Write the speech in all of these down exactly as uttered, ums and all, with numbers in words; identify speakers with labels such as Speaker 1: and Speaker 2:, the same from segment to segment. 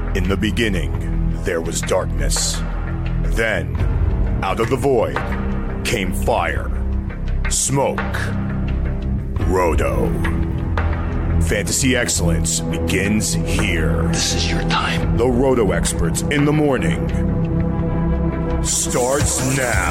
Speaker 1: In the beginning, there was darkness. Then, out of the void, came fire, smoke, Roto. Fantasy excellence begins here.
Speaker 2: This is your time.
Speaker 1: The Roto Experts in the Morning starts now.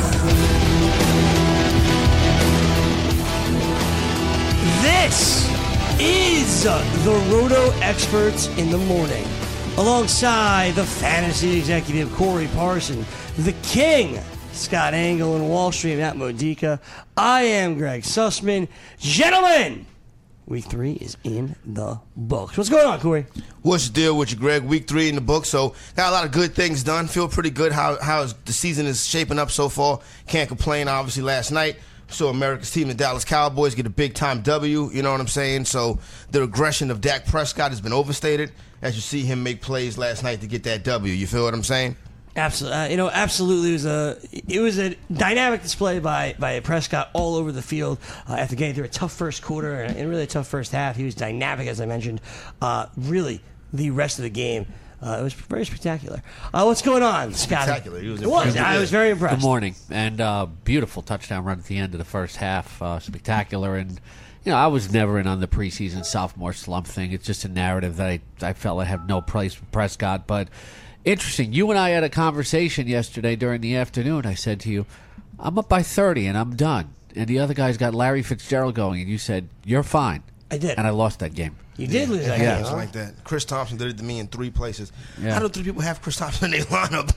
Speaker 3: This is the Roto Experts in the Morning. Alongside the fantasy executive Corey Parson, the king Scott Engel, and Wall Street Matt Modica. I am Greg Sussman. Gentlemen, week three is in the books. What's going on, Corey?
Speaker 4: What's the deal with you, Greg? Week three in the book, so got a lot of good things done. Feel pretty good how how the season is shaping up so far. Can't complain. Obviously, last night saw America's team, the Dallas Cowboys, get a big-time W. You know what I'm saying? So the aggression of Dak Prescott has been overstated as you see him make plays last night to get that W. You feel what I'm saying?
Speaker 3: Absolutely, uh, you know, absolutely. It was a it was a dynamic display by by Prescott all over the field uh, after getting through a tough first quarter and, and really a tough first half. He was dynamic, as I mentioned. Uh, really, the rest of the game, uh, it was very spectacular. Uh, what's going on, Scott?
Speaker 4: Spectacular. He was
Speaker 3: it was. I was very impressed.
Speaker 5: Good morning, and uh, beautiful touchdown run at the end of the first half. Uh, spectacular, and you know, I was never in on the preseason sophomore slump thing. It's just a narrative that I I felt I have no place for Prescott, but. Interesting. You and I had a conversation yesterday during the afternoon. I said to you, I'm up by thirty and I'm done. And the other guy's got Larry Fitzgerald going. And you said, you're fine.
Speaker 3: I did.
Speaker 5: And I lost that game.
Speaker 3: You did lose that
Speaker 5: yeah.
Speaker 3: game.
Speaker 4: It's
Speaker 3: Huh?
Speaker 4: like that. Chris Thompson did it to me in three places.
Speaker 5: Yeah.
Speaker 4: How do three people have Chris Thompson in their lineup?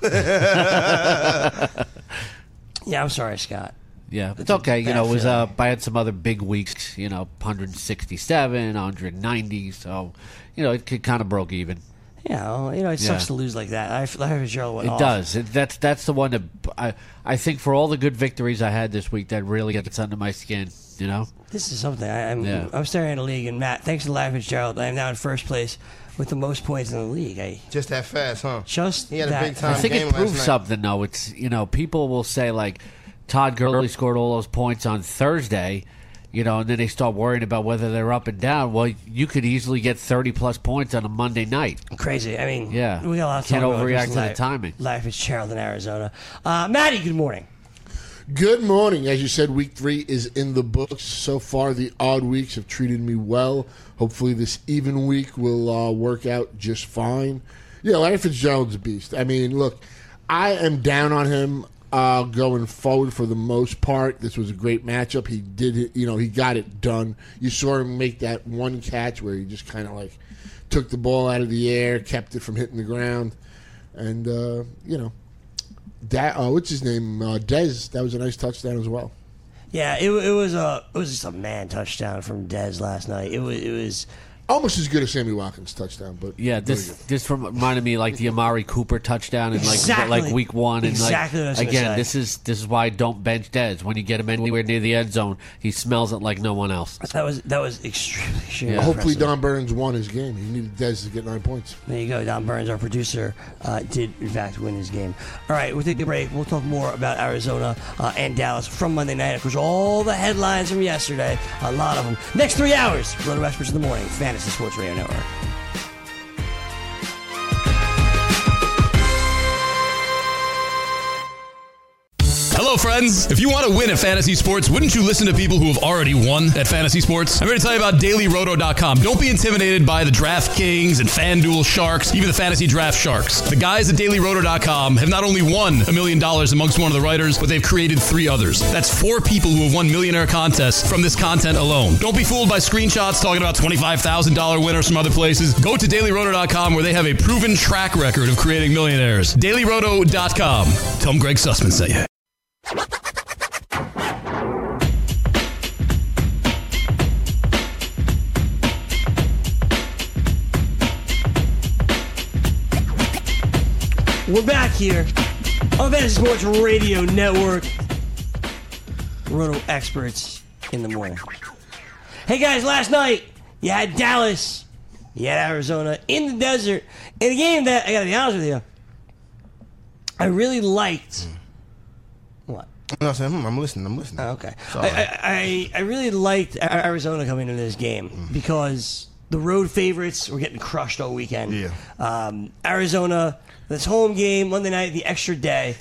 Speaker 3: Yeah, I'm sorry, Scott.
Speaker 5: Yeah, it's okay. You know, it was uh,
Speaker 3: feeling.
Speaker 5: I had some other big weeks, you know, one sixty-seven, one ninety. So, you know, it, it kind of broke even.
Speaker 3: Yeah, well, you know, it sucks
Speaker 5: Yeah.
Speaker 3: to lose like that. I, Larry Fitzgerald went
Speaker 5: It
Speaker 3: off.
Speaker 5: does. It, that's that's the one that I I think for all the good victories I had this week, that really gets under my skin. You know.
Speaker 3: This is something. I, I'm
Speaker 5: Yeah.
Speaker 3: I'm staring at a league, and Matt, thanks to Larry Fitzgerald, I am now in first place with the most points in the league. I
Speaker 4: Just that fast, huh?
Speaker 3: just
Speaker 4: He had a
Speaker 3: that
Speaker 4: big time.
Speaker 5: I think
Speaker 4: game
Speaker 5: it proves
Speaker 4: last night.
Speaker 5: something, though. It's, you know, people will say, like, Todd Gurley scored all those points on Thursday, you know, and then they start worrying about whether they're up and down. Well, you could easily get thirty-plus points on a Monday night.
Speaker 3: Crazy. I mean,
Speaker 5: Yeah.
Speaker 3: we got a lot to
Speaker 5: Can't
Speaker 3: talk about.
Speaker 5: overreact
Speaker 3: Just
Speaker 5: to the
Speaker 3: Larry-
Speaker 5: timing.
Speaker 3: Larry Fitzgerald in Arizona. Uh, Matty, good morning.
Speaker 6: Good morning. As you said, week three is in the books. So far, the odd weeks have treated me well. Hopefully, this even week will uh, work out just fine. Yeah, Larry Fitzgerald's a beast. I mean, look, I am down on him uh, going forward for the most part. This was a great matchup. He did it, you know, he got it done. You saw him make that one catch where he just kind of like took the ball out of the air, kept it from hitting the ground, and, uh, you know, that, uh, what's his name? Uh, Dez. That was a nice touchdown as well.
Speaker 3: Yeah, it, it was a it was just a man touchdown from Dez last night. It was it was
Speaker 6: Almost as good as Sammy Watkins' touchdown, but
Speaker 5: Yeah,
Speaker 6: very
Speaker 5: this
Speaker 6: good.
Speaker 5: this from, reminded me like the Amari Cooper touchdown in like
Speaker 3: Exactly.
Speaker 5: like week one, and
Speaker 3: Exactly what I
Speaker 5: like
Speaker 3: was gonna
Speaker 5: again,
Speaker 3: say.
Speaker 5: this is this is why I don't bench Dez. When you get him anywhere near the end zone, he smells it like no one else.
Speaker 3: that was that was extremely, extremely
Speaker 5: Yeah.
Speaker 6: Hopefully,
Speaker 3: impressive.
Speaker 6: Don Burns won his game. He needed Dez to get nine points.
Speaker 3: There you go. Don Burns, our producer, uh, did in fact win his game. All right, we'll take a break. We'll talk more about Arizona uh, and Dallas from Monday night. Of course, all the headlines from yesterday, a lot of them. Next three hours, Roto Experts in the Morning, Fantasy Sports Radio Network.
Speaker 2: Hello, friends. If you want to win at fantasy sports, wouldn't you listen to people who have already won at fantasy sports? I'm here to tell you about Daily Roto dot com. Don't be intimidated by the DraftKings and FanDuel Sharks, even the Fantasy Draft Sharks. The guys at Daily Roto dot com have not only won a million dollars amongst one of the writers, but they've created three others. That's four people who have won millionaire contests from this content alone. Don't be fooled by screenshots talking about twenty-five thousand dollars winners from other places. Go to Daily Roto dot com where they have a proven track record of creating millionaires. Daily Roto dot com. Tell them Greg Sussman sent you.
Speaker 3: We're back here on Fantasy Sports Radio Network. Roto Experts in the Morning. Hey guys, last night you had Dallas, you had Arizona in the desert in a game that, I gotta be honest with you, I really liked. What?
Speaker 4: No, I said, hmm, I'm listening. I'm listening.
Speaker 3: Oh, okay.
Speaker 4: Sorry.
Speaker 3: I, I, I I really liked A- Arizona coming into this game
Speaker 4: Mm.
Speaker 3: because the road favorites were getting crushed all weekend.
Speaker 4: Yeah.
Speaker 3: Um, Arizona, this home game, Monday night, the extra day.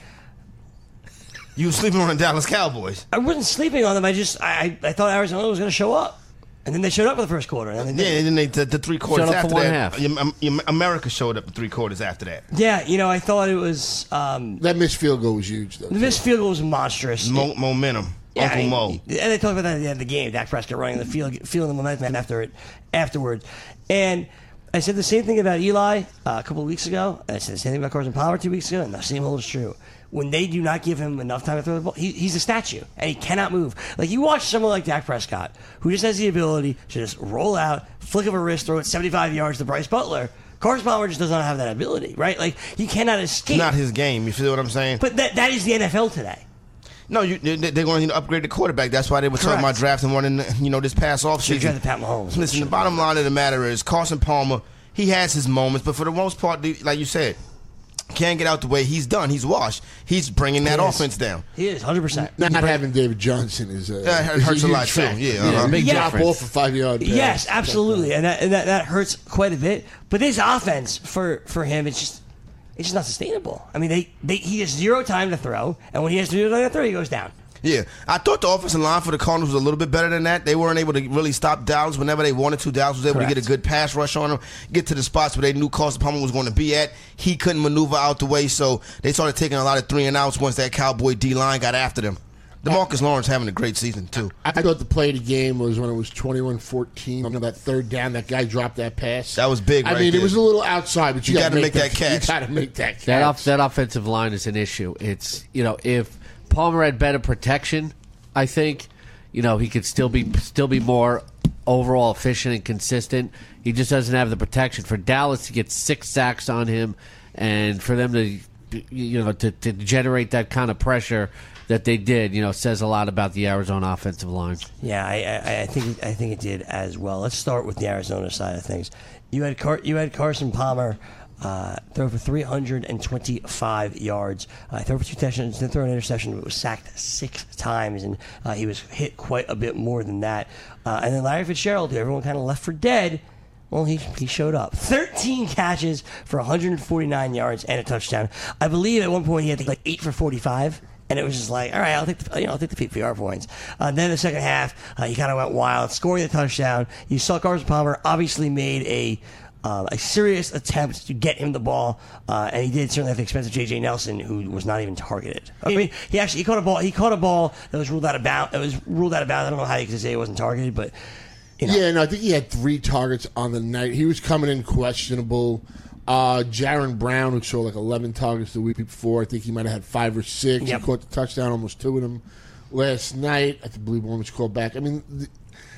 Speaker 4: You were sleeping on the Dallas Cowboys.
Speaker 3: I wasn't sleeping on them. I just I, I thought Arizona was going to show up. And then they showed up for the first quarter. And then they
Speaker 4: Yeah, and then they, the, the three quarters
Speaker 5: Showed up for
Speaker 4: after
Speaker 5: one
Speaker 4: that.
Speaker 5: half.
Speaker 4: um, um, America showed up the three quarters after that.
Speaker 3: Yeah, you know, I thought it was... Um,
Speaker 6: That missed field goal was huge, though.
Speaker 3: the missed field goal was monstrous.
Speaker 4: Mo- momentum.
Speaker 3: Yeah,
Speaker 4: Uncle
Speaker 3: and-
Speaker 4: Mo.
Speaker 3: And they talked about that at the end of the game. Dak Prescott running the field, feeling the momentum after it, afterwards. And I said the same thing about Eli uh, a couple of weeks ago. And I said the same thing about Carson Palmer two weeks ago, and the same holds true. When they do not give him enough time to throw the ball, he, he's a statue, and he cannot move. Like, you watch someone like Dak Prescott, who just has the ability to just roll out, flick of a wrist, throw it seventy-five yards to Bryce Butler. Carson Palmer just does not have that ability, right? Like, he cannot escape.
Speaker 4: Not his game. You feel what I'm saying?
Speaker 3: But that that is the N F L today.
Speaker 4: No, you, they, they're going to upgrade the quarterback. That's why they were talking
Speaker 3: Correct.
Speaker 4: about drafting one in the, you know, this past
Speaker 3: Should have
Speaker 4: offseason.
Speaker 3: drafted Pat Mahomes.
Speaker 4: Listen, the bottom line of the matter is Carson Palmer, he has his moments, but for the most part, the- like you said, can't get out the way. He's done. He's washed. He's bringing that
Speaker 3: He is.
Speaker 4: offense down.
Speaker 3: He is, one hundred percent.
Speaker 6: Not having David Johnson is a,
Speaker 4: Yeah, it
Speaker 6: is
Speaker 4: hurts a
Speaker 6: huge
Speaker 4: lot, too.
Speaker 6: factor.
Speaker 4: Yeah, uh-huh.
Speaker 5: big
Speaker 3: Yeah.
Speaker 6: Drop off a five yard pass.
Speaker 3: Yes, absolutely, and that, and that that hurts quite a bit. But this offense for for him, it's just it's just not sustainable. I mean, they, they he has zero time to throw, and when he has zero time to throw, he goes down.
Speaker 4: Yeah, I thought the offensive line for the Cardinals was a little bit better than that. They weren't able to really stop Dallas whenever they wanted to. Dallas was able
Speaker 3: Correct.
Speaker 4: to get a good pass rush on them, get to the spots where they knew Carson Palmer was going to be at. He couldn't maneuver out the way, so they started taking a lot of three and outs once that Cowboy D-line got after them. DeMarcus Lawrence having a great season, too.
Speaker 6: I thought the play of the game was when it was twenty-one fourteen. You know, that third down, that guy dropped that pass.
Speaker 4: That was big
Speaker 6: I
Speaker 4: right
Speaker 6: mean,
Speaker 4: there.
Speaker 6: it was a little outside, but you,
Speaker 4: You
Speaker 6: got to
Speaker 4: gotta
Speaker 6: make,
Speaker 4: make that catch.
Speaker 6: You got to make that catch.
Speaker 5: That off, that offensive line is an issue. It's, you know, if Palmer had better protection, I think, you know, he could still be still be more overall efficient and consistent. He just doesn't have the protection. For Dallas to get six sacks on him, and for them to, you know, to, to generate that kind of pressure that they did, you know, says a lot about the Arizona offensive line.
Speaker 3: Yeah, I, I, I think I think it did as well. Let's start with the Arizona side of things. You had Car- you had Carson Palmer uh, throw for three hundred twenty-five yards. Uh, throw for two touchdowns, didn't throw an interception, but was sacked six times, and uh, he was hit quite a bit more than that. Uh, and then Larry Fitzgerald, who everyone kind of left for dead, well, he he showed up. thirteen catches for one hundred forty-nine yards and a touchdown. I believe at one point he had like eight for forty-five. And it was just like, all right, I'll take the, you know, I'll take the P P R points. Uh, then the second half, uh, he kind of went wild, scoring the touchdown. You saw Carson Palmer obviously made a uh, a serious attempt to get him the ball, uh, and he did certainly at the expense of J J Nelson, who was not even targeted. I mean, he actually he caught a ball. He caught a ball that was ruled out of bounds. That was ruled out of bounds. I don't know how you could say it wasn't targeted, but you know.
Speaker 6: Yeah, no, I think he had three targets on the night. He was coming in questionable. Uh, Jaron Brown, who saw like eleven targets the week before, I think he might have had five or six.
Speaker 3: Yep.
Speaker 6: He caught the touchdown, almost two of them last night. I believe one was called back. I mean, the,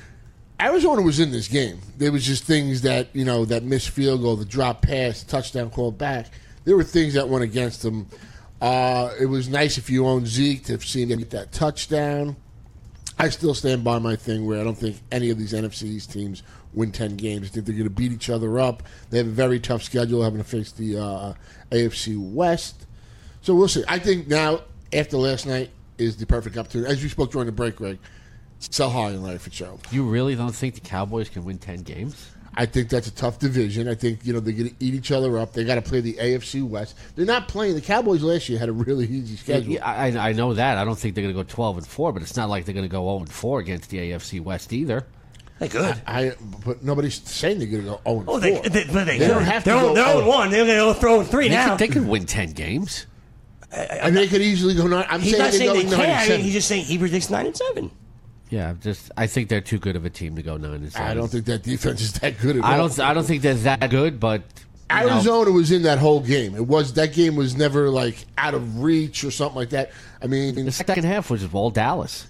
Speaker 6: Arizona was in this game. There was just things that, you know, that missed field goal, the drop pass, touchdown called back. There were things that went against them. Uh, it was nice if you own Zeke to have seen him get that touchdown. I still stand by my thing where I don't think any of these N F C East teams win ten games. I think they're going to beat each other up. They have a very tough schedule having to face the uh, A F C West. So we'll see. I think now, after last night, is the perfect opportunity. As you spoke during the break, Greg, sell high in Larry Fitzgerald.
Speaker 5: You really don't think the Cowboys can win ten games?
Speaker 6: I think that's a tough division. I think, you know, they're going to eat each other up. They got to play the A F C West. They're not playing. The Cowboys last year had a really easy schedule.
Speaker 5: Yeah, I, I know that. I don't think they're going to go twelve and four, but it's not like they're going to go zero and four against the A F C West either.
Speaker 3: They could.
Speaker 6: I, but nobody's saying they're going to go oh and
Speaker 3: Oh,
Speaker 6: four.
Speaker 3: they, they, but they,
Speaker 6: They
Speaker 3: could.
Speaker 6: don't have to
Speaker 3: They're,
Speaker 6: go
Speaker 3: they're
Speaker 6: oh.
Speaker 3: on one. They're going to go throw three
Speaker 5: They
Speaker 3: now.
Speaker 5: could, they could win ten games.
Speaker 6: I mean, they could easily go nine. I'm
Speaker 3: He's
Speaker 6: saying
Speaker 3: not
Speaker 6: they
Speaker 3: saying
Speaker 6: go
Speaker 3: they
Speaker 6: nine
Speaker 3: can.
Speaker 6: and
Speaker 3: I mean,
Speaker 6: seven.
Speaker 3: he's just saying he predicts nine and seven.
Speaker 5: Yeah, just I think they're too good of a team to go nine and seven.
Speaker 6: I don't think that defense is that good at
Speaker 5: I
Speaker 6: all.
Speaker 5: don't. I don't think they're that good, but you know,
Speaker 6: Arizona was in that whole game. It was that game was never like out of reach or something like that. I mean,
Speaker 5: the second half was all Dallas.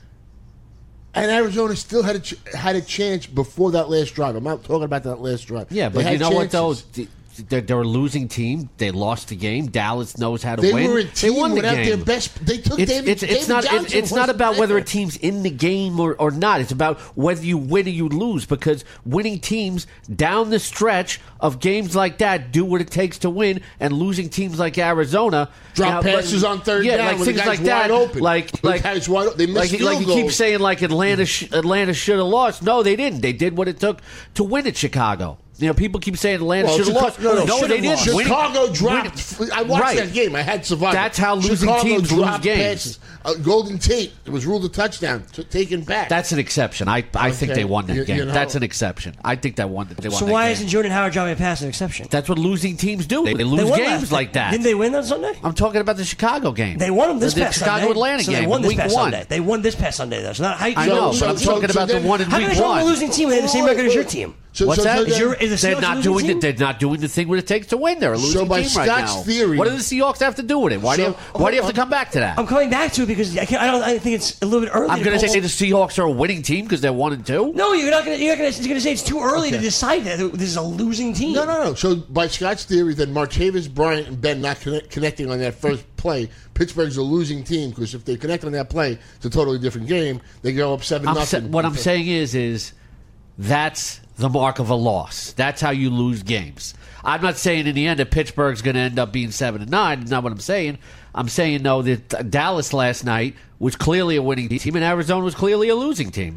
Speaker 6: and Arizona still had a ch- had a chance before that last drive. I'm not talking about that last drive.
Speaker 5: Yeah,
Speaker 6: They
Speaker 5: but you
Speaker 6: had
Speaker 5: know what though?
Speaker 6: chances.
Speaker 5: The, they're, they're a losing team. They lost the game. Dallas knows how to
Speaker 6: They
Speaker 5: win.
Speaker 6: were a
Speaker 5: they
Speaker 6: team
Speaker 5: won the
Speaker 6: without
Speaker 5: game.
Speaker 6: their best. They took
Speaker 5: It's,
Speaker 6: David,
Speaker 5: it's, it's
Speaker 6: David
Speaker 5: not.
Speaker 6: Johnson.
Speaker 5: It, it's not
Speaker 6: wasn't
Speaker 5: about whether
Speaker 6: there.
Speaker 5: a team's in the game or, or not. It's about whether you win or you lose. Because winning teams down the stretch of games like that do what it takes to win, and losing teams like Arizona
Speaker 6: Drop
Speaker 5: now,
Speaker 6: passes
Speaker 5: but-
Speaker 6: on third
Speaker 5: yeah,
Speaker 6: down
Speaker 5: like
Speaker 6: when
Speaker 5: things
Speaker 6: the guy's
Speaker 5: like that.
Speaker 6: wide open.
Speaker 5: Like
Speaker 6: The
Speaker 5: like
Speaker 6: guy's wide open. They missed
Speaker 5: like,
Speaker 6: field
Speaker 5: like you keep
Speaker 6: goals.
Speaker 5: saying like Atlanta sh- Atlanta should have lost. No, they didn't. They did what it took to win at Chicago. You know, people keep saying Atlanta
Speaker 6: Well,
Speaker 5: should have
Speaker 6: Chica-
Speaker 5: lost.
Speaker 6: no, no,
Speaker 5: no,
Speaker 6: should've
Speaker 5: they didn't.
Speaker 6: lost.
Speaker 5: Winning-
Speaker 6: Chicago dropped.
Speaker 5: winning-
Speaker 6: I watched
Speaker 5: Right.
Speaker 6: that game. I had survived.
Speaker 5: That's how losing
Speaker 6: Chicago
Speaker 5: teams lose
Speaker 6: dropped
Speaker 5: games.
Speaker 6: passes. Uh, Golden Tate was ruled a touchdown, t- taken back.
Speaker 5: That's an exception. I I think
Speaker 6: Okay.
Speaker 5: they won that
Speaker 6: You-
Speaker 5: game.
Speaker 6: you know.
Speaker 5: That's an exception. I think that won. They won
Speaker 3: So
Speaker 5: that
Speaker 3: why
Speaker 5: game.
Speaker 3: isn't Jordan Howard dropping a pass an exception?
Speaker 5: That's what losing teams do. They, they lose
Speaker 3: They won
Speaker 5: games
Speaker 3: last-
Speaker 5: like that.
Speaker 3: Didn't they win on Sunday?
Speaker 5: I'm talking about the Chicago game.
Speaker 3: They won them this
Speaker 5: the
Speaker 3: past
Speaker 5: Chicago
Speaker 3: Sunday.
Speaker 5: Atlanta
Speaker 3: so
Speaker 5: game.
Speaker 3: They won
Speaker 5: in
Speaker 3: this
Speaker 5: week
Speaker 3: past
Speaker 5: one.
Speaker 3: Sunday. They won this past Sunday though. So not how you
Speaker 5: I
Speaker 3: so-
Speaker 5: know,
Speaker 3: so-
Speaker 5: but I'm
Speaker 3: so-
Speaker 5: talking
Speaker 6: so
Speaker 5: about the
Speaker 6: then-
Speaker 5: one in
Speaker 3: How can
Speaker 5: week
Speaker 3: they call them
Speaker 5: one.
Speaker 3: a losing team when they have the same
Speaker 6: Wait,
Speaker 3: record as your
Speaker 6: wait.
Speaker 3: team?
Speaker 6: So-
Speaker 5: What's
Speaker 6: so-
Speaker 5: that?
Speaker 6: so
Speaker 5: Is
Speaker 6: then-
Speaker 3: your- is the
Speaker 5: they're
Speaker 3: Seahawks
Speaker 5: not
Speaker 3: a
Speaker 5: doing
Speaker 3: losing
Speaker 5: the,
Speaker 3: team?
Speaker 5: they're not doing the thing what it takes to win. They're a losing
Speaker 6: by
Speaker 5: team right
Speaker 6: Scott's
Speaker 5: now.
Speaker 6: theory-
Speaker 5: what do the Seahawks have to do with it? Why do you
Speaker 6: So-
Speaker 5: why do you have
Speaker 6: hold
Speaker 5: to
Speaker 6: on.
Speaker 5: come back to that?
Speaker 3: I'm coming back to it because I, can't, I don't. I think it's a little bit early.
Speaker 5: I'm going to
Speaker 3: call-
Speaker 5: say the Seahawks are a winning team because they're one and two.
Speaker 3: No, you're not going to. You're not going to say it's too early to
Speaker 6: Okay.
Speaker 3: decide that this is a losing team.
Speaker 6: No, no, no. So by Scott's theory, then Martavis Bryant and Ben not connect, connecting on that first play, Pittsburgh's a losing team because if they connect on that play, it's a totally different game. They go up seven
Speaker 5: I'm sa-
Speaker 6: nothing.
Speaker 5: what I'm saying is, is that's the mark of a loss. That's how you lose games. I'm not saying in the end that Pittsburgh's going to end up being seven and nine. That's not what I'm saying. I'm saying though that Dallas last night was clearly a winning team, and Arizona was clearly a losing team.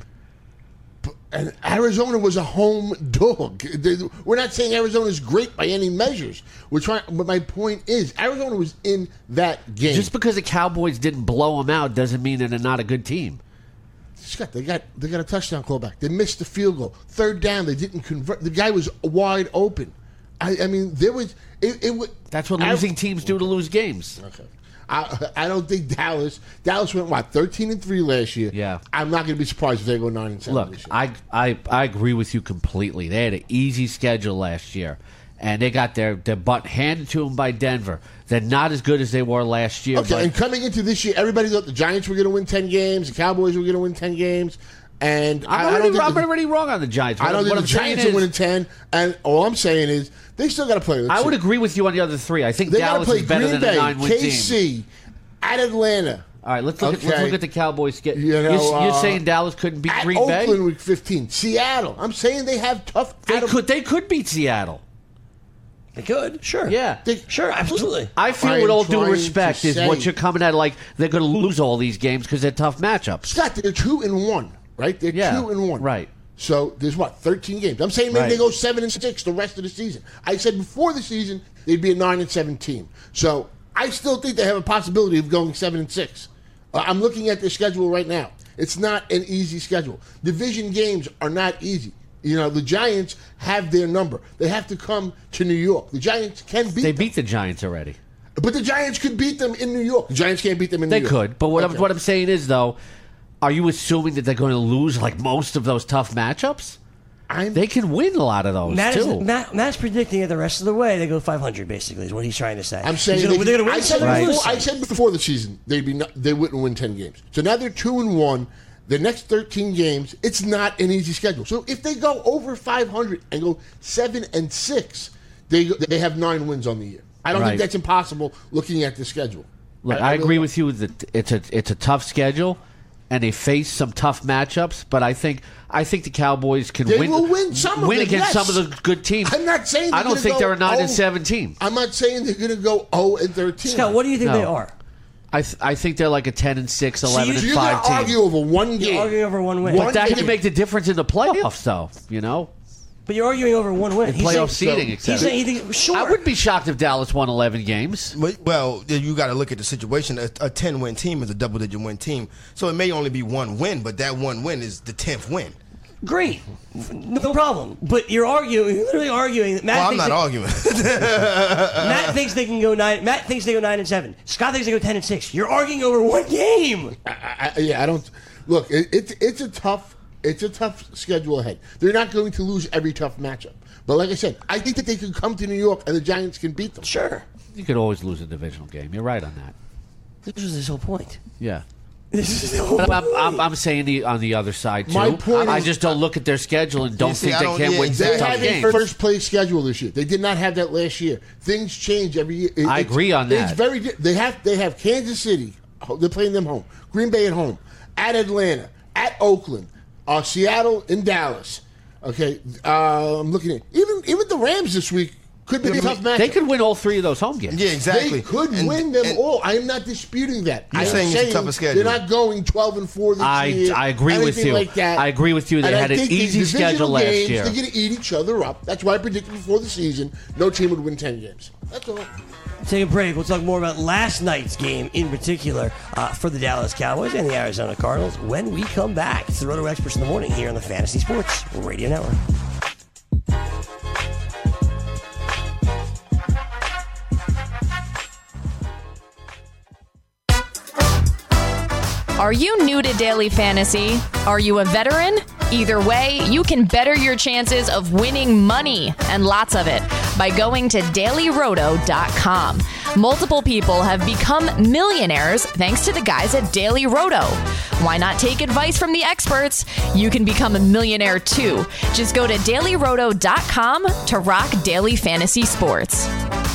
Speaker 6: And Arizona was a home dog. They- We're not saying Arizona's great by any measures. We're trying, but my point is, Arizona was in that game.
Speaker 5: Just because the Cowboys didn't blow them out doesn't mean that they're not a good team.
Speaker 6: Scott, they got they got a touchdown callback. They missed the field goal. Third down, they didn't convert. The guy was wide open. I, I mean, there was it. it was,
Speaker 5: That's what
Speaker 6: I-
Speaker 5: losing teams do to lose games.
Speaker 6: Okay. I, I don't think Dallas. Dallas went what thirteen and three last year.
Speaker 5: Yeah.
Speaker 6: I'm not going to be surprised if they go nine and seven.
Speaker 5: Look,
Speaker 6: this year.
Speaker 5: I, I I agree with you completely. They had an easy schedule last year, and they got their, their butt handed to them by Denver. They're not as good as they were last year.
Speaker 6: Okay,
Speaker 5: but
Speaker 6: and coming into this year, everybody thought the Giants were going to win ten games, the Cowboys were going to win ten games, and
Speaker 5: I'm,
Speaker 6: I, I
Speaker 5: already,
Speaker 6: don't think
Speaker 5: I'm
Speaker 6: the,
Speaker 5: already wrong on the Giants.
Speaker 6: I don't
Speaker 5: what
Speaker 6: think
Speaker 5: I'm
Speaker 6: the
Speaker 5: saying
Speaker 6: Giants are
Speaker 5: is,
Speaker 6: winning ten. And all I'm saying is they still got to play. Let's
Speaker 5: I would
Speaker 6: see.
Speaker 5: agree with you on the other three. I think
Speaker 6: They got to
Speaker 5: Dallas
Speaker 6: play
Speaker 5: is better
Speaker 6: Green
Speaker 5: than a
Speaker 6: Bay,
Speaker 5: nine-win
Speaker 6: K
Speaker 5: team.
Speaker 6: C, at Atlanta.
Speaker 5: All right, let's look, at, let's
Speaker 6: Okay.
Speaker 5: look at the Cowboys. Get,
Speaker 6: You know,
Speaker 5: you're, you're
Speaker 6: uh,
Speaker 5: saying Dallas couldn't beat
Speaker 6: At
Speaker 5: Green
Speaker 6: Oakland,
Speaker 5: Bay?
Speaker 6: week fifteen, Seattle. I'm saying they have tough.
Speaker 5: They
Speaker 6: out of-
Speaker 5: could. They could beat Seattle.
Speaker 3: They could, sure.
Speaker 5: Yeah.
Speaker 6: They-
Speaker 3: Sure, absolutely.
Speaker 5: I feel,
Speaker 6: I
Speaker 5: with
Speaker 6: am
Speaker 5: all due
Speaker 6: trying
Speaker 5: respect,
Speaker 6: to
Speaker 5: is
Speaker 6: say-
Speaker 5: what you're coming at. Like they're going to lose all these games because they're tough matchups.
Speaker 6: Scott, they're two and one, right? They're
Speaker 5: Yeah,
Speaker 6: two and one,
Speaker 5: right.
Speaker 6: So there's what thirteen games. I'm saying maybe
Speaker 5: Right.
Speaker 6: they go seven and six the rest of the season. I said before the season they'd be a nine and seven team. So I still think they have a possibility of going seven and six. Uh, I'm looking at their schedule right now. It's not an easy schedule. Division games are not easy. You know, the Giants have their number. They have to come to New York. The Giants can beat
Speaker 5: They
Speaker 6: them.
Speaker 5: beat the Giants already.
Speaker 6: But the Giants could beat them in New York. The Giants can't beat them in
Speaker 5: They
Speaker 6: New York.
Speaker 5: could, but what
Speaker 6: Okay.
Speaker 5: I'm what I'm saying is though, are you assuming that they're going to lose like most of those tough matchups?
Speaker 6: I'm,
Speaker 5: They can win a lot of those
Speaker 3: Matt is,
Speaker 5: too.
Speaker 3: Matt, Matt's predicting it the rest of the way. They go five hundred, basically, is what he's trying to say.
Speaker 6: I'm saying
Speaker 3: He's gonna,
Speaker 6: they,
Speaker 3: they're going to win
Speaker 6: I said,
Speaker 3: seven and
Speaker 6: before,
Speaker 3: lose
Speaker 6: I
Speaker 3: seven.
Speaker 6: said before the season they'd be not, they wouldn't win ten games. So now they're two and one. The next thirteen games, it's not an easy schedule. So if they go over five hundred and go seven and six, they they have nine wins on the year. I don't
Speaker 5: Right.
Speaker 6: think that's impossible looking at the schedule.
Speaker 5: Look, I,
Speaker 6: really
Speaker 5: agree
Speaker 6: don't.
Speaker 5: with you that it's a it's a tough schedule, and they face some tough matchups. But I think I think the Cowboys can
Speaker 6: They
Speaker 5: win.
Speaker 6: will win some of
Speaker 5: win
Speaker 6: them,
Speaker 5: against
Speaker 6: yes.
Speaker 5: some of the good teams.
Speaker 6: I'm not saying
Speaker 5: I
Speaker 6: they're
Speaker 5: don't
Speaker 6: gonna
Speaker 5: think
Speaker 6: go
Speaker 5: they're a nine and
Speaker 6: oh-
Speaker 5: seven team.
Speaker 6: I'm not saying they're going to go zero and thirteen.
Speaker 3: Scott, what do you think
Speaker 5: No.
Speaker 3: they are?
Speaker 5: I th- I think they're like a ten and six, eleven
Speaker 3: you-
Speaker 6: So
Speaker 5: and
Speaker 6: you're going
Speaker 5: five
Speaker 6: to
Speaker 5: team.
Speaker 6: argue over one game.
Speaker 3: You're arguing over one win.
Speaker 6: One
Speaker 5: But that
Speaker 6: game.
Speaker 5: can make the difference in the playoffs, though. You know,
Speaker 3: But you're arguing over one win. He's
Speaker 5: playoff
Speaker 3: saying,
Speaker 5: seeding, et
Speaker 3: He's
Speaker 5: cetera.
Speaker 3: saying he think, sure.
Speaker 5: I wouldn't be shocked if Dallas won eleven games.
Speaker 4: Well, you got to look at the situation. A, a ten-win team is a double-digit win team, so it may only be one win, but that one win is the tenth win.
Speaker 3: Great. No problem. But you're arguing, you're literally arguing that Matt
Speaker 4: Well, I'm
Speaker 3: thinks
Speaker 4: not
Speaker 3: they-
Speaker 4: arguing.
Speaker 3: Matt thinks they can go nine. Matt thinks they go nine and seven. Scott thinks they go ten and six. You're arguing over one game.
Speaker 6: I, I, yeah, I don't look. It, it's it's a tough it's a tough schedule ahead. They're not going to lose every tough matchup, but like I said, I think that they can come to New York and the Giants can beat them.
Speaker 3: Sure.
Speaker 5: You could always lose a divisional game. You're right on that.
Speaker 3: This was his whole point.
Speaker 5: Yeah.
Speaker 3: This is the whole
Speaker 5: But I'm, I'm, I'm saying the, on the other side, too.
Speaker 6: My point
Speaker 5: I
Speaker 6: is-
Speaker 5: just don't look at their schedule and don't
Speaker 4: You see,
Speaker 5: think
Speaker 4: I
Speaker 5: they
Speaker 4: don't-
Speaker 5: can't
Speaker 4: yeah,
Speaker 5: win
Speaker 4: exactly.
Speaker 6: They
Speaker 5: tough
Speaker 6: have a
Speaker 5: games.
Speaker 6: first place schedule this year. They did not have that last year. Things change every year. It-
Speaker 5: I
Speaker 6: it's-
Speaker 5: agree on that.
Speaker 6: It's very. di- They have. They have Kansas City. They're playing them home. Green Bay at home. At Atlanta. At Oakland. Uh, Seattle and Dallas. Okay. Uh, I'm looking at even even the Rams this week could be
Speaker 4: Yeah,
Speaker 6: a
Speaker 4: but
Speaker 6: tough match.
Speaker 5: They could win all three of those home games.
Speaker 4: Yeah, exactly.
Speaker 6: They could
Speaker 4: And-
Speaker 6: win them
Speaker 4: and-
Speaker 6: all. I am not disputing that.
Speaker 4: You're
Speaker 6: I'm
Speaker 4: saying it's a tougher schedule.
Speaker 6: They're not going twelve and four this
Speaker 5: I-
Speaker 6: year.
Speaker 5: I agree with
Speaker 6: anything
Speaker 5: you.
Speaker 6: Like that.
Speaker 5: I agree with you. They
Speaker 6: And I
Speaker 5: had an
Speaker 6: think these
Speaker 5: easy
Speaker 6: divisional
Speaker 5: schedule last
Speaker 6: games,
Speaker 5: year.
Speaker 6: They're going to eat each other up. That's why I predicted before the season no team would win ten games. That's all.
Speaker 3: Take a break. We'll talk more about last night's game in particular uh, for the Dallas Cowboys and the Arizona Cardinals when we come back. It's the Roto Experts in the Morning here on the Fantasy Sports Radio Network.
Speaker 7: Are you new to daily fantasy? Are you a veteran? Either way, you can better your chances of winning money, and lots of it, by going to daily roto dot com. Multiple people have become millionaires thanks to the guys at Daily Roto. Why not take advice from the experts? You can become a millionaire too. Just go to daily roto dot com to rock daily fantasy sports.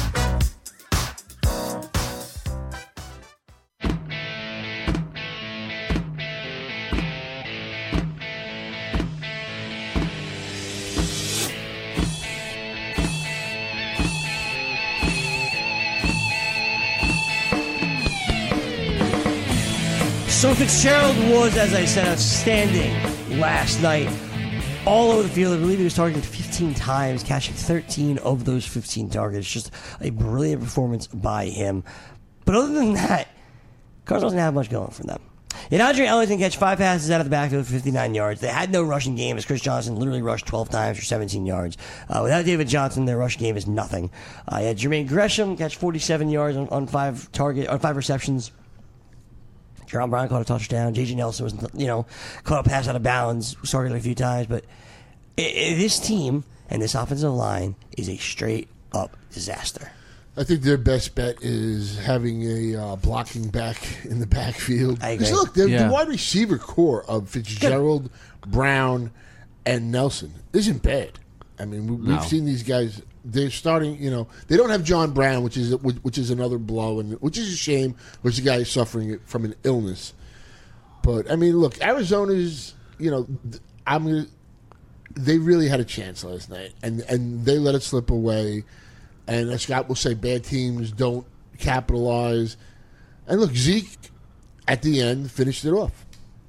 Speaker 3: So Fitzgerald was, as I said, outstanding last night. All over the field. I believe he was targeted fifteen times, catching thirteen of those fifteen targets. Just a brilliant performance by him. But other than that, Cardinals didn't have much going for them. And Andre Ellington catch five passes out of the backfield for fifty-nine yards. They had no rushing game as Chris Johnson literally rushed twelve times for seventeen yards. Uh, without David Johnson, their rushing game is nothing. Uh, you had Jermaine Gresham catch forty-seven yards on, on five target on five receptions. Jerome Brown caught a touchdown. J J Nelson was, you know, caught a pass out of bounds, was targeted a few times. But i i this team and this offensive line is a straight-up disaster.
Speaker 6: I think their best bet is having a uh, blocking back in the backfield.
Speaker 3: I agree.
Speaker 6: 'Cause look, the,
Speaker 5: Yeah.
Speaker 6: the wide receiver core of Fitzgerald, Brown, and Nelson isn't bad. I mean, we,
Speaker 5: No.
Speaker 6: we've seen these guys. They're starting. You know, they don't have John Brown, which is which, which is another blow, and which is a shame. Which the guy is suffering from an illness. But I mean, look, Arizona's. You know, th- I'm. Gonna, they really had a chance last night, and and they let it slip away. And as Scott will say, bad teams don't capitalize. And look, Zeke, at the end, finished it off.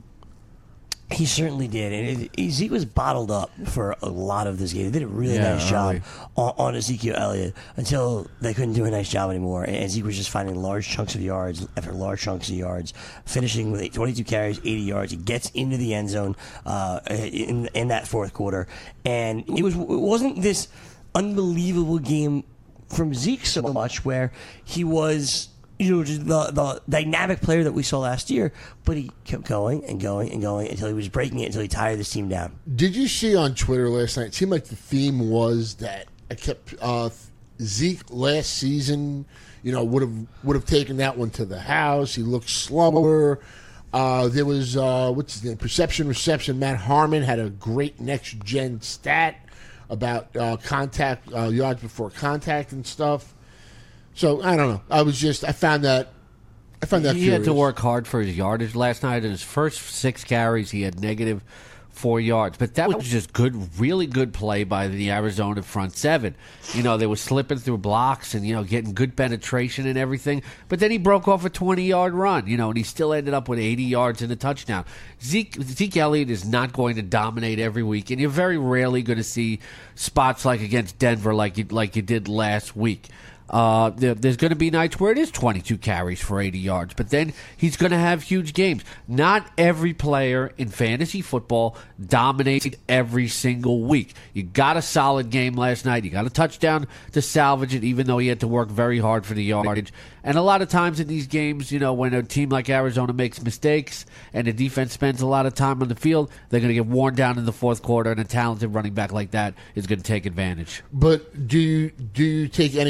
Speaker 3: He certainly did. And it, it, Zeke was bottled up for a lot of this game. They did a really
Speaker 5: Yeah,
Speaker 3: nice job
Speaker 5: early.
Speaker 3: on, on Ezekiel Elliott until they couldn't do a nice job anymore. And Zeke was just finding large chunks of yards after large chunks of yards, finishing with twenty-two carries, eighty yards. He gets into the end zone uh, in, in that fourth quarter. And it, was, it wasn't this unbelievable game from Zeke so much where he was, you know, just the, the dynamic player that we saw last year, but he kept going and going and going until he was breaking it, until he tired this team down.
Speaker 6: Did you see on Twitter last night? It seemed like the theme was that I kept uh, Zeke last season. You know, would have would have taken that one to the house. He looked slower. Uh, there was uh, what's his name? Perception reception. Matt Harmon had a great next gen stat about uh, contact uh, yards before contact and stuff. So I don't know. I was just I found that I found that
Speaker 5: He
Speaker 6: curious.
Speaker 5: had to work hard for his yardage last night. In his first six carries, he had negative four yards. But that was just good, really good play by the Arizona front seven. You know, they were slipping through blocks and, you know, getting good penetration and everything. But then he broke off a twenty-yard run, you know, and he still ended up with eighty yards and a touchdown. Zeke, Zeke Elliott is not going to dominate every week, and you're very rarely going to see spots like against Denver like you, like you did last week. Uh, there, there's going to be nights where it is twenty-two carries for eighty yards, but then he's going to have huge games. Not every player in fantasy football dominates every single week. You got a solid game last night. You got a touchdown to salvage it, even though he had to work very hard for the yardage. And a lot of times in these games, you know, when a team like Arizona makes mistakes and the defense spends a lot of time on the field, they're going to get worn down in the fourth quarter, and a talented running back like that is going to take advantage.
Speaker 6: But do you do you take anything of what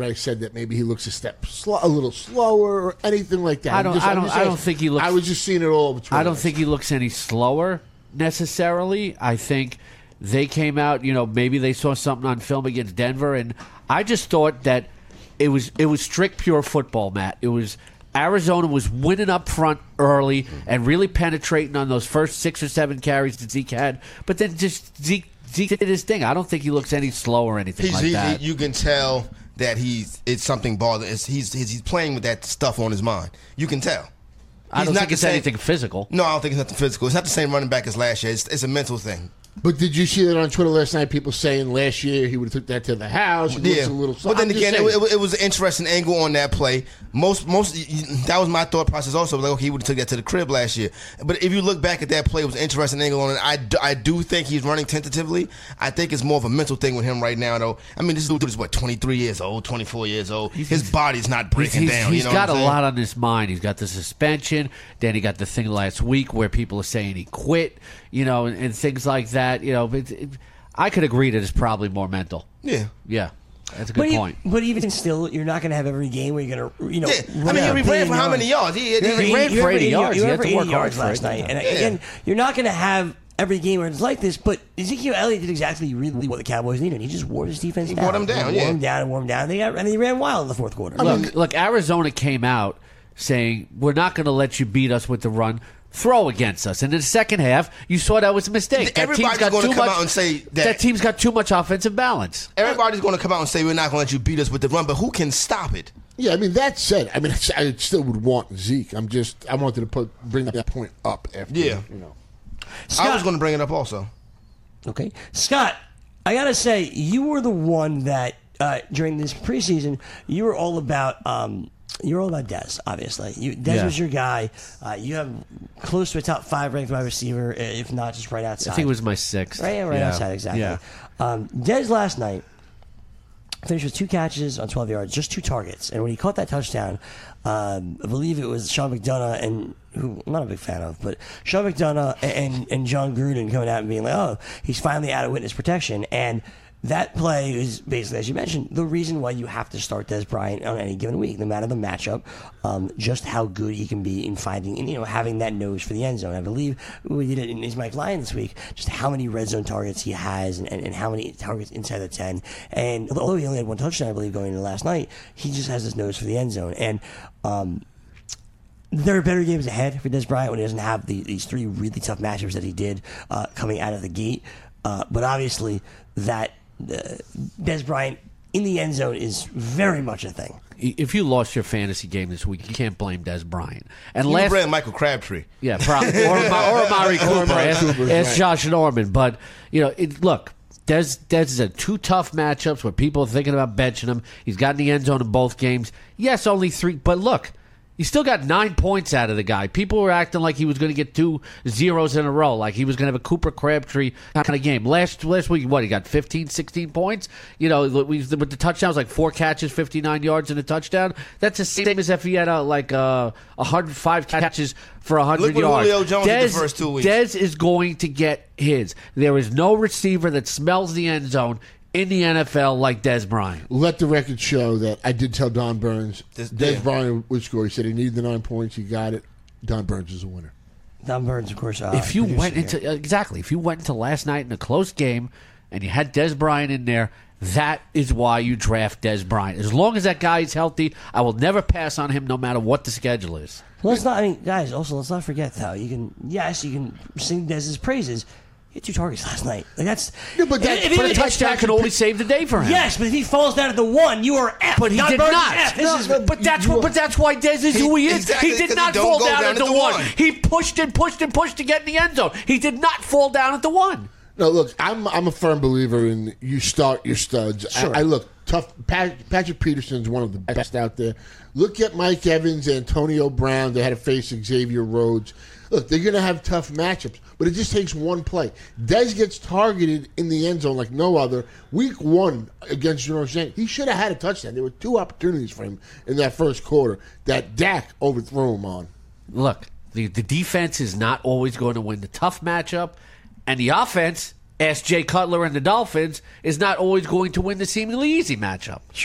Speaker 6: I said that maybe he looks a step sl- a little slower or anything like that.
Speaker 5: I don't.
Speaker 6: Just,
Speaker 5: I don't.
Speaker 6: just
Speaker 5: I don't
Speaker 6: asking.
Speaker 5: think he looks.
Speaker 6: I was just seeing it all over Twitter.
Speaker 5: I don't think he looks any slower necessarily. I think they came out. You know, maybe they saw something on film against Denver, and I just thought that it was it was strict pure football, Matt. It was. Arizona was winning up front early and really penetrating on those first six or seven carries that Zeke had, but then just Zeke, Zeke did his thing. I don't think he looks any slow or anything
Speaker 4: He's,
Speaker 5: like
Speaker 4: he,
Speaker 5: that.
Speaker 4: he- you can tell that he's it's something bothering. He's, he's he's playing with that stuff on his mind. You can tell.
Speaker 5: I
Speaker 4: He's
Speaker 5: don't
Speaker 4: not
Speaker 5: think
Speaker 4: the
Speaker 5: it's
Speaker 4: same-
Speaker 5: anything physical.
Speaker 4: No, I don't think it's nothing physical. It's not the same running back as last year. It's, it's a mental thing.
Speaker 6: But did you see that on Twitter last night? People saying last year he would have took that to the house. He looks
Speaker 4: Yeah,
Speaker 6: a little.
Speaker 4: but then
Speaker 6: I'm just
Speaker 4: again, it,
Speaker 6: saying.
Speaker 4: it, it was an interesting angle on that play. Most, most that was my thought process. Also, like, okay, he would have took that to the crib last year. But if you look back at that play, it was an interesting angle on it. I, do- I do think he's running tentatively. I think it's more of a mental thing with him right now, though. I mean, this dude is what twenty-three years old, twenty-four years old. His body's not breaking
Speaker 5: He's,
Speaker 4: down.
Speaker 5: he's
Speaker 4: you know
Speaker 5: got
Speaker 4: what I'm
Speaker 5: a
Speaker 4: saying?
Speaker 5: lot on his mind. He's got the suspension. Then he got the thing last week where people are saying he quit, you know, and, and things like that. You know, but it, I could agree that it's probably more mental.
Speaker 4: Yeah.
Speaker 5: Yeah, that's a good
Speaker 3: But, e-
Speaker 5: point.
Speaker 3: but even still, you're not going to have every game where you're going to, you know.
Speaker 4: Yeah. I
Speaker 3: run
Speaker 4: mean,
Speaker 3: out
Speaker 4: he
Speaker 3: a
Speaker 4: ran
Speaker 3: billion
Speaker 4: for how many yards? He, he,
Speaker 3: You
Speaker 5: He ran
Speaker 3: you
Speaker 5: for
Speaker 3: were
Speaker 5: eighty yards.
Speaker 3: You
Speaker 5: He
Speaker 3: were
Speaker 5: had
Speaker 3: for
Speaker 5: to
Speaker 3: eighty
Speaker 5: work hard
Speaker 3: yards
Speaker 5: for
Speaker 3: last
Speaker 5: it.
Speaker 3: night. And
Speaker 4: Yeah.
Speaker 3: again, you're not going to have every game where it's like this, but Ezekiel Elliott did exactly really what the Cowboys needed. He just wore his defense
Speaker 4: He
Speaker 3: down.
Speaker 4: wore them down,
Speaker 3: He
Speaker 4: yeah.
Speaker 3: wore them down and wore them down. They got, and they ran wild in the fourth quarter.
Speaker 5: Look, look, Arizona came out saying, we're not going to let you beat us with the run. Throw against us. And in the second half, you saw that was a mistake. That
Speaker 4: Everybody's
Speaker 5: team's got
Speaker 4: gonna
Speaker 5: too
Speaker 4: come
Speaker 5: much,
Speaker 4: out and say that-
Speaker 5: team's got too much offensive balance.
Speaker 4: Everybody's going to come out and say we're not going to let you beat us with the run, but who can stop it?
Speaker 6: Yeah, I mean that said, I mean I still would want Zeke. I'm just I wanted to put bring that point up after.
Speaker 4: Yeah.
Speaker 6: you know.
Speaker 3: Scott,
Speaker 4: I was going to bring it up also.
Speaker 3: Okay. Scott, I got to say, you were the one that, uh, during this preseason, you were all about, um, you're all about Dez, obviously. You, Dez
Speaker 5: Yeah.
Speaker 3: was your guy. Uh, you have close to a top five ranked wide receiver, uh, if not just right outside.
Speaker 5: I think it was my sixth.
Speaker 3: Right, right
Speaker 5: Yeah.
Speaker 3: outside, exactly.
Speaker 5: Yeah.
Speaker 3: Um, Dez last night finished with two catches on twelve yards, just two targets. And when he caught that touchdown, um, I believe it was Sean McDonough and who I'm not a big fan of, but Sean McDonough and, and John Gruden coming out and being like, oh, he's finally out of witness protection. And that play is basically, as you mentioned, the reason why you have to start Dez Bryant on any given week, no matter the matchup, um, just how good he can be in finding, and, you know, having that nose for the end zone. I believe we did it in his Mike Lyon this week, just how many red zone targets he has and, and, and how many targets inside the ten. And although he only had one touchdown, I believe, going into last night, he just has his nose for the end zone. And, um, there are better games ahead for Dez Bryant when he doesn't have the, these three really tough matchups that he did uh, coming out of the gate. Uh, but obviously, that uh, Dez Bryant in the end zone is very much a thing.
Speaker 5: If you lost your fantasy game this week, you can't blame Dez Bryant. And
Speaker 4: You
Speaker 5: last,
Speaker 4: ran Michael Crabtree.
Speaker 5: yeah, probably or, Ama- or Amari Cooper,
Speaker 6: Amari
Speaker 5: ask,
Speaker 6: Cooper,
Speaker 5: ask
Speaker 6: right.
Speaker 5: Josh Norman. But you know, it, look, Dez Dez is at two tough matchups where people are thinking about benching him. He's got in the end zone in both games. Yes, only three, but look. You still got nine points out of the guy. People were acting like he was going to get two zeros in a row, like he was going to have a Cooper Crabtree kind of game. Last last week, what, he got fifteen, sixteen points? You know, we, with the touchdowns, like four catches, fifty-nine yards and a touchdown. That's the same as if he had a, like uh, one hundred five catches for one hundred
Speaker 4: Look what
Speaker 5: yards.
Speaker 4: Julio Jones did the first two weeks.
Speaker 5: Dez is going to get his. There is no receiver that smells the end zone in the N F L like Dez Bryant.
Speaker 6: Let the record show that I did tell Don Burns
Speaker 4: This-
Speaker 6: Dez
Speaker 4: yeah.
Speaker 6: Bryant would score. He said he needed the nine points. He got it. Don Burns is a winner.
Speaker 3: Don Burns, of course. Uh,
Speaker 5: if you
Speaker 3: producer
Speaker 5: went
Speaker 3: here.
Speaker 5: into exactly, if you went into last night in a close game and you had Dez Bryant in there, that is why you draft Dez Bryant. As long as that guy is healthy, I will never pass on him, no matter what the schedule is.
Speaker 3: Let's not, I mean, guys, also, let's not forget, though. You can, yes, you can sing Dez's praises. He had two targets last night. Like, that's.
Speaker 6: Yeah, but that-
Speaker 3: if he-
Speaker 5: But a
Speaker 3: if-
Speaker 5: touchdown can only save the day for him.
Speaker 3: Yes, but if he falls down at the one, you are F.
Speaker 5: But he
Speaker 3: Don
Speaker 5: did
Speaker 3: Burns is
Speaker 5: not.
Speaker 3: F. This
Speaker 5: No,
Speaker 3: is,
Speaker 5: no, but that's what. But that's why Dez is who he is.
Speaker 4: Exactly,
Speaker 5: he did
Speaker 4: 'cause
Speaker 5: not
Speaker 4: he don't
Speaker 5: fall
Speaker 4: go
Speaker 5: down,
Speaker 4: down
Speaker 5: at the,
Speaker 4: at the
Speaker 5: one.
Speaker 4: one.
Speaker 5: He pushed and pushed and pushed to get in the end zone. He did not fall down at the one.
Speaker 6: No, look, I'm I'm a firm believer in you start your studs.
Speaker 3: Sure.
Speaker 6: I, I look tough. Pat, Patrick Peterson's one of the best out there. Look at Mike Evans, Antonio Brown. They had to face Xavier Rhodes. Look, they're going to have tough matchups, but it just takes one play. Dez gets targeted in the end zone like no other. Week one against New York Saints, he should have had a touchdown. There were two opportunities for him in that first quarter that Dak overthrew him on.
Speaker 5: Look, the the defense is not always going to win the tough matchup, and the offense, ask Jay Cutler and the Dolphins, is not always going to win the seemingly easy matchup.
Speaker 3: sure.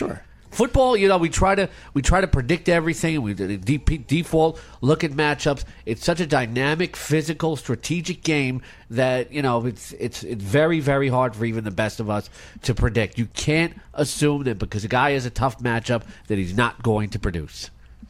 Speaker 5: Football, you know, we try to we try to predict everything. We de- default look at matchups. It's such a dynamic, physical, strategic game that you know it's it's it's very very hard for even the best of us to predict. You can't assume that because a guy has a tough matchup that he's not going to produce.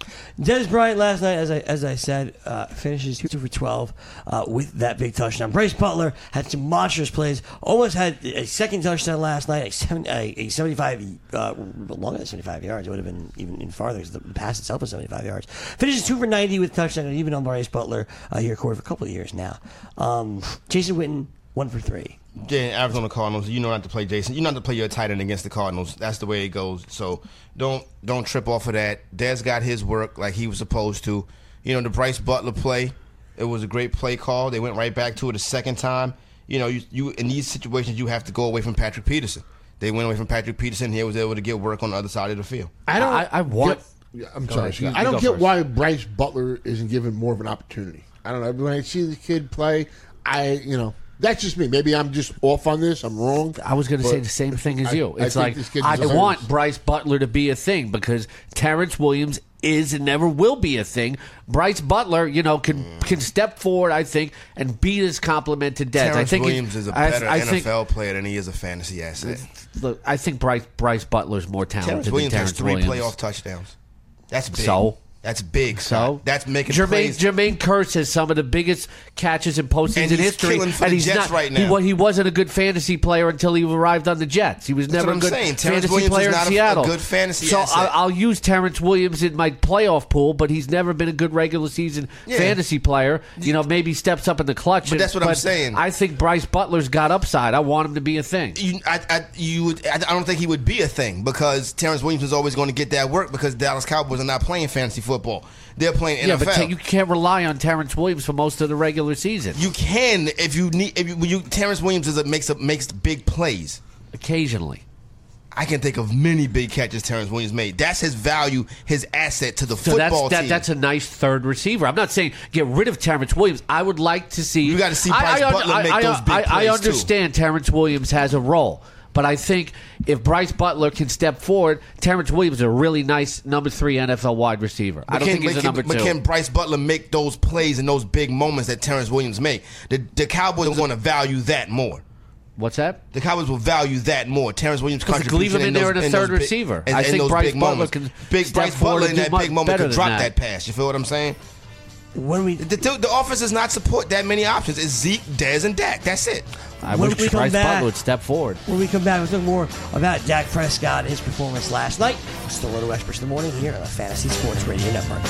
Speaker 3: Dez Bryant last night, as I as I said, uh, finishes two for twelve uh, with that big touchdown. Bryce Butler had some monstrous plays. Almost had a second touchdown last night, a, seven, a, a seventy-five, uh, longer than seventy-five yards. It would have been even, even farther because the, the pass itself was seventy-five yards. Finishes two for ninety with touchdown, and even on Bryce Butler uh, here, Corey, for a couple of years now. Um, Jason Witten, one for three.
Speaker 4: Yeah, Arizona Cardinals. You know not to play Jason. You know not to play your tight end against the Cardinals. That's the way it goes. So don't don't trip off of that. Dez got his work like he was supposed to. You know the Bryce Butler play. It was a great play call. They went right back to it a second time. You know you, you in these situations you have to go away from Patrick Peterson. They went away from Patrick Peterson. He was able to get work on the other side of the field.
Speaker 6: I don't.
Speaker 5: I, I want.
Speaker 6: Get, yeah, I'm sorry.
Speaker 5: ahead. You-
Speaker 6: I
Speaker 5: you
Speaker 6: don't
Speaker 5: go
Speaker 6: get
Speaker 5: first.
Speaker 6: why Bryce Butler isn't given more of an opportunity. I don't know. When I see the kid play, I you know. That's just me. Maybe I'm just off on this. I'm wrong.
Speaker 5: I was going to
Speaker 6: But
Speaker 5: say the same thing as
Speaker 6: I-
Speaker 5: you.
Speaker 6: I
Speaker 5: It's
Speaker 6: think
Speaker 5: like
Speaker 6: this kid
Speaker 5: I
Speaker 6: deserves-
Speaker 5: want Bryce Butler to be a thing because Terrence Williams is and never will be a thing. Bryce Butler, you know, can can step forward, I think, and be his complement to Dez.
Speaker 4: Terrence
Speaker 5: I think
Speaker 4: Williams is a
Speaker 5: I-
Speaker 4: better
Speaker 5: I
Speaker 4: N F L
Speaker 5: think,
Speaker 4: player than he is a fantasy asset.
Speaker 5: Look, I think Bryce Bryce Butler's more talented
Speaker 4: Terrence
Speaker 5: than
Speaker 4: Williams
Speaker 5: Terrence
Speaker 4: has three
Speaker 5: Williams.
Speaker 4: playoff touchdowns. That's big.
Speaker 5: So?
Speaker 4: That's big.
Speaker 5: So
Speaker 4: Scott. That's making
Speaker 5: Jermaine
Speaker 4: plays.
Speaker 5: Jermaine Kearse has some of the biggest catches in postseason
Speaker 4: And he's
Speaker 5: history,
Speaker 4: killing for
Speaker 5: and
Speaker 4: the
Speaker 5: he's
Speaker 4: Jets
Speaker 5: not.
Speaker 4: right
Speaker 5: He,
Speaker 4: now.
Speaker 5: wa- he wasn't a good fantasy player until he arrived on the Jets. He was
Speaker 4: That's
Speaker 5: never
Speaker 4: what
Speaker 5: a
Speaker 4: I'm
Speaker 5: good
Speaker 4: saying. Terrence
Speaker 5: fantasy
Speaker 4: Williams is
Speaker 5: player in
Speaker 4: not a- a
Speaker 5: Seattle.
Speaker 4: good fantasy
Speaker 5: so
Speaker 4: asset.
Speaker 5: I'll, I'll use Terrence Williams in my playoff pool, but he's never been a good regular season
Speaker 4: Yeah.
Speaker 5: fantasy player. You know, maybe steps up in the clutch.
Speaker 4: But
Speaker 5: and-
Speaker 4: that's what I'm saying.
Speaker 5: I think Bryce Butler's got upside. I want him to be a thing.
Speaker 4: You, I, I, you would, I, I don't think he would be a thing because Terrence Williams is always going to get that work because Dallas Cowboys are not playing fantasy football. They're playing
Speaker 5: Yeah,
Speaker 4: N F L.
Speaker 5: but t- you can't rely on Terrence Williams for most of the regular season.
Speaker 4: You can if you need. If you, when you Terrence Williams is a, makes a, makes big plays.
Speaker 5: Occasionally.
Speaker 4: I can think of many big catches Terrence Williams made. That's his value, his asset to the
Speaker 5: So that's
Speaker 4: football
Speaker 5: that,
Speaker 4: team.
Speaker 5: that's a nice third receiver. I'm not saying get rid of Terrence Williams. I would like to see.
Speaker 4: You gotta see
Speaker 5: I-
Speaker 4: Bryce
Speaker 5: I, un-
Speaker 4: Butler make
Speaker 5: I,
Speaker 4: those big
Speaker 5: I, I
Speaker 4: plays, too.
Speaker 5: understand Terrence Williams has a role, but I think if Bryce Butler can step forward, Terrence Williams is a really nice number three N F L wide receiver. I
Speaker 4: But
Speaker 5: don't
Speaker 4: can,
Speaker 5: think he's
Speaker 4: but
Speaker 5: a number
Speaker 4: can, but
Speaker 5: two.
Speaker 4: can Bryce Butler make those plays and those big moments that Terrence Williams make? The, the Cowboys are going to value that more.
Speaker 5: What's that?
Speaker 4: The Cowboys will value that more. Terrence Williams'
Speaker 5: Because
Speaker 4: contribution
Speaker 5: leave him in there
Speaker 4: those,
Speaker 5: in a third
Speaker 4: those big-
Speaker 5: receiver.
Speaker 4: in-
Speaker 5: I
Speaker 4: in
Speaker 5: think
Speaker 4: those
Speaker 5: Bryce
Speaker 4: big
Speaker 5: Butler
Speaker 4: moments.
Speaker 5: can
Speaker 4: Big
Speaker 5: step
Speaker 4: Bryce
Speaker 5: forward
Speaker 4: Butler
Speaker 5: and
Speaker 4: in
Speaker 5: do
Speaker 4: that
Speaker 5: much
Speaker 4: big moment
Speaker 5: better
Speaker 4: could
Speaker 5: than
Speaker 4: drop
Speaker 5: that.
Speaker 4: that pass. You feel what I'm saying?
Speaker 3: When we
Speaker 4: The, the, the offense does not support that many options. It's Zeke, Dez, and Dak. That's it.
Speaker 5: I
Speaker 3: When
Speaker 5: wish
Speaker 3: we come
Speaker 5: Bryce
Speaker 3: back-
Speaker 5: Butler would step forward.
Speaker 3: when we come back, we'll talk more about Dak Prescott and his performance last night. It's the Roto Experts in the morning here on the Fantasy Sports Radio Network.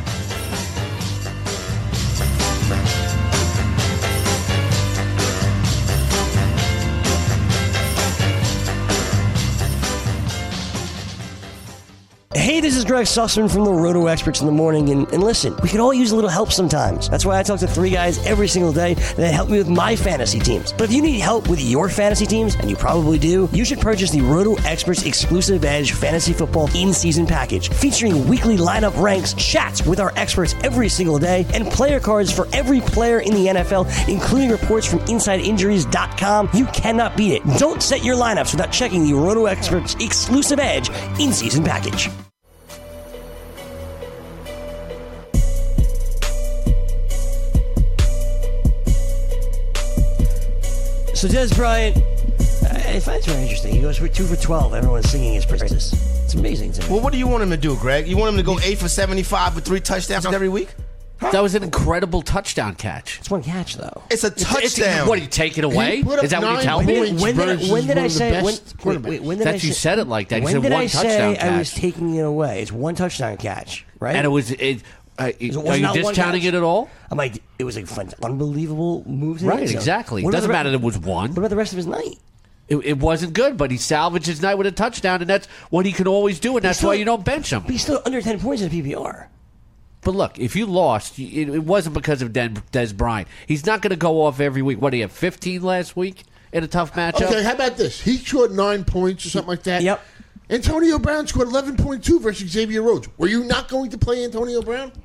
Speaker 3: Hey, this is Greg Sussman from the Roto Experts in the morning, and, and listen, we could all use a little help sometimes. That's why I talk to three guys every single day that help me with my fantasy teams. But if you need help with your fantasy teams, and you probably do, you should purchase the Roto Experts Exclusive Edge Fantasy Football In-Season Package, featuring weekly lineup ranks, chats with our experts every single day, and player cards for every player in the N F L, including reports from Inside Injuries dot com. You cannot beat it. Don't set your lineups without checking the Roto Experts Exclusive Edge In-Season Package. So Dez Bryant, I find it very interesting. He goes for two for twelve. Everyone's singing his praises. It's amazing to me.
Speaker 4: Well, what do you want him to do, Greg? You want him to go eight for seventy-five with three touchdowns every week?
Speaker 5: That was an incredible touchdown catch.
Speaker 3: It's one catch though.
Speaker 4: It's a
Speaker 5: It's-
Speaker 4: touchdown.
Speaker 5: what, do you take it away?
Speaker 6: He put up
Speaker 5: Is that what you
Speaker 6: nine
Speaker 5: tell me?
Speaker 6: points
Speaker 3: When did,
Speaker 6: versus
Speaker 3: when did
Speaker 6: one
Speaker 3: I
Speaker 6: of the
Speaker 3: say? When,
Speaker 6: best
Speaker 3: wait,
Speaker 6: quarterbacks.
Speaker 3: wait, when did
Speaker 5: That's
Speaker 3: I
Speaker 5: you
Speaker 3: say,
Speaker 5: said it like that. You
Speaker 3: When
Speaker 5: said
Speaker 3: did
Speaker 5: one
Speaker 3: I
Speaker 5: touchdown
Speaker 3: say
Speaker 5: catch.
Speaker 3: I was taking it away? It's one touchdown catch, right?
Speaker 5: And it was. It, uh,
Speaker 3: it
Speaker 5: are
Speaker 3: was
Speaker 5: you
Speaker 3: not one
Speaker 5: discounting
Speaker 3: catch.
Speaker 5: it at all?
Speaker 3: I'm like, it was a fun, unbelievable move. To
Speaker 5: Right,
Speaker 3: the end zone.
Speaker 5: exactly.
Speaker 3: What
Speaker 5: It
Speaker 3: about
Speaker 5: doesn't
Speaker 3: the re-
Speaker 5: matter that it was one.
Speaker 3: What about the rest of his night?
Speaker 5: It, it wasn't good, but he salvaged his night with a touchdown, and that's what he can always do, and that's
Speaker 3: still-
Speaker 5: why you don't bench him.
Speaker 3: But he's still under ten points in P P R.
Speaker 5: But look, if you lost, it, it wasn't because of Den, Des Bryant. He's not going to go off every week. What, did he have fifteen last week in a tough matchup?
Speaker 6: Okay, how about this? He scored nine points or something like that.
Speaker 3: Yep.
Speaker 6: Antonio Brown scored eleven point two versus Xavier Rhodes. Were you not going to play Antonio Brown?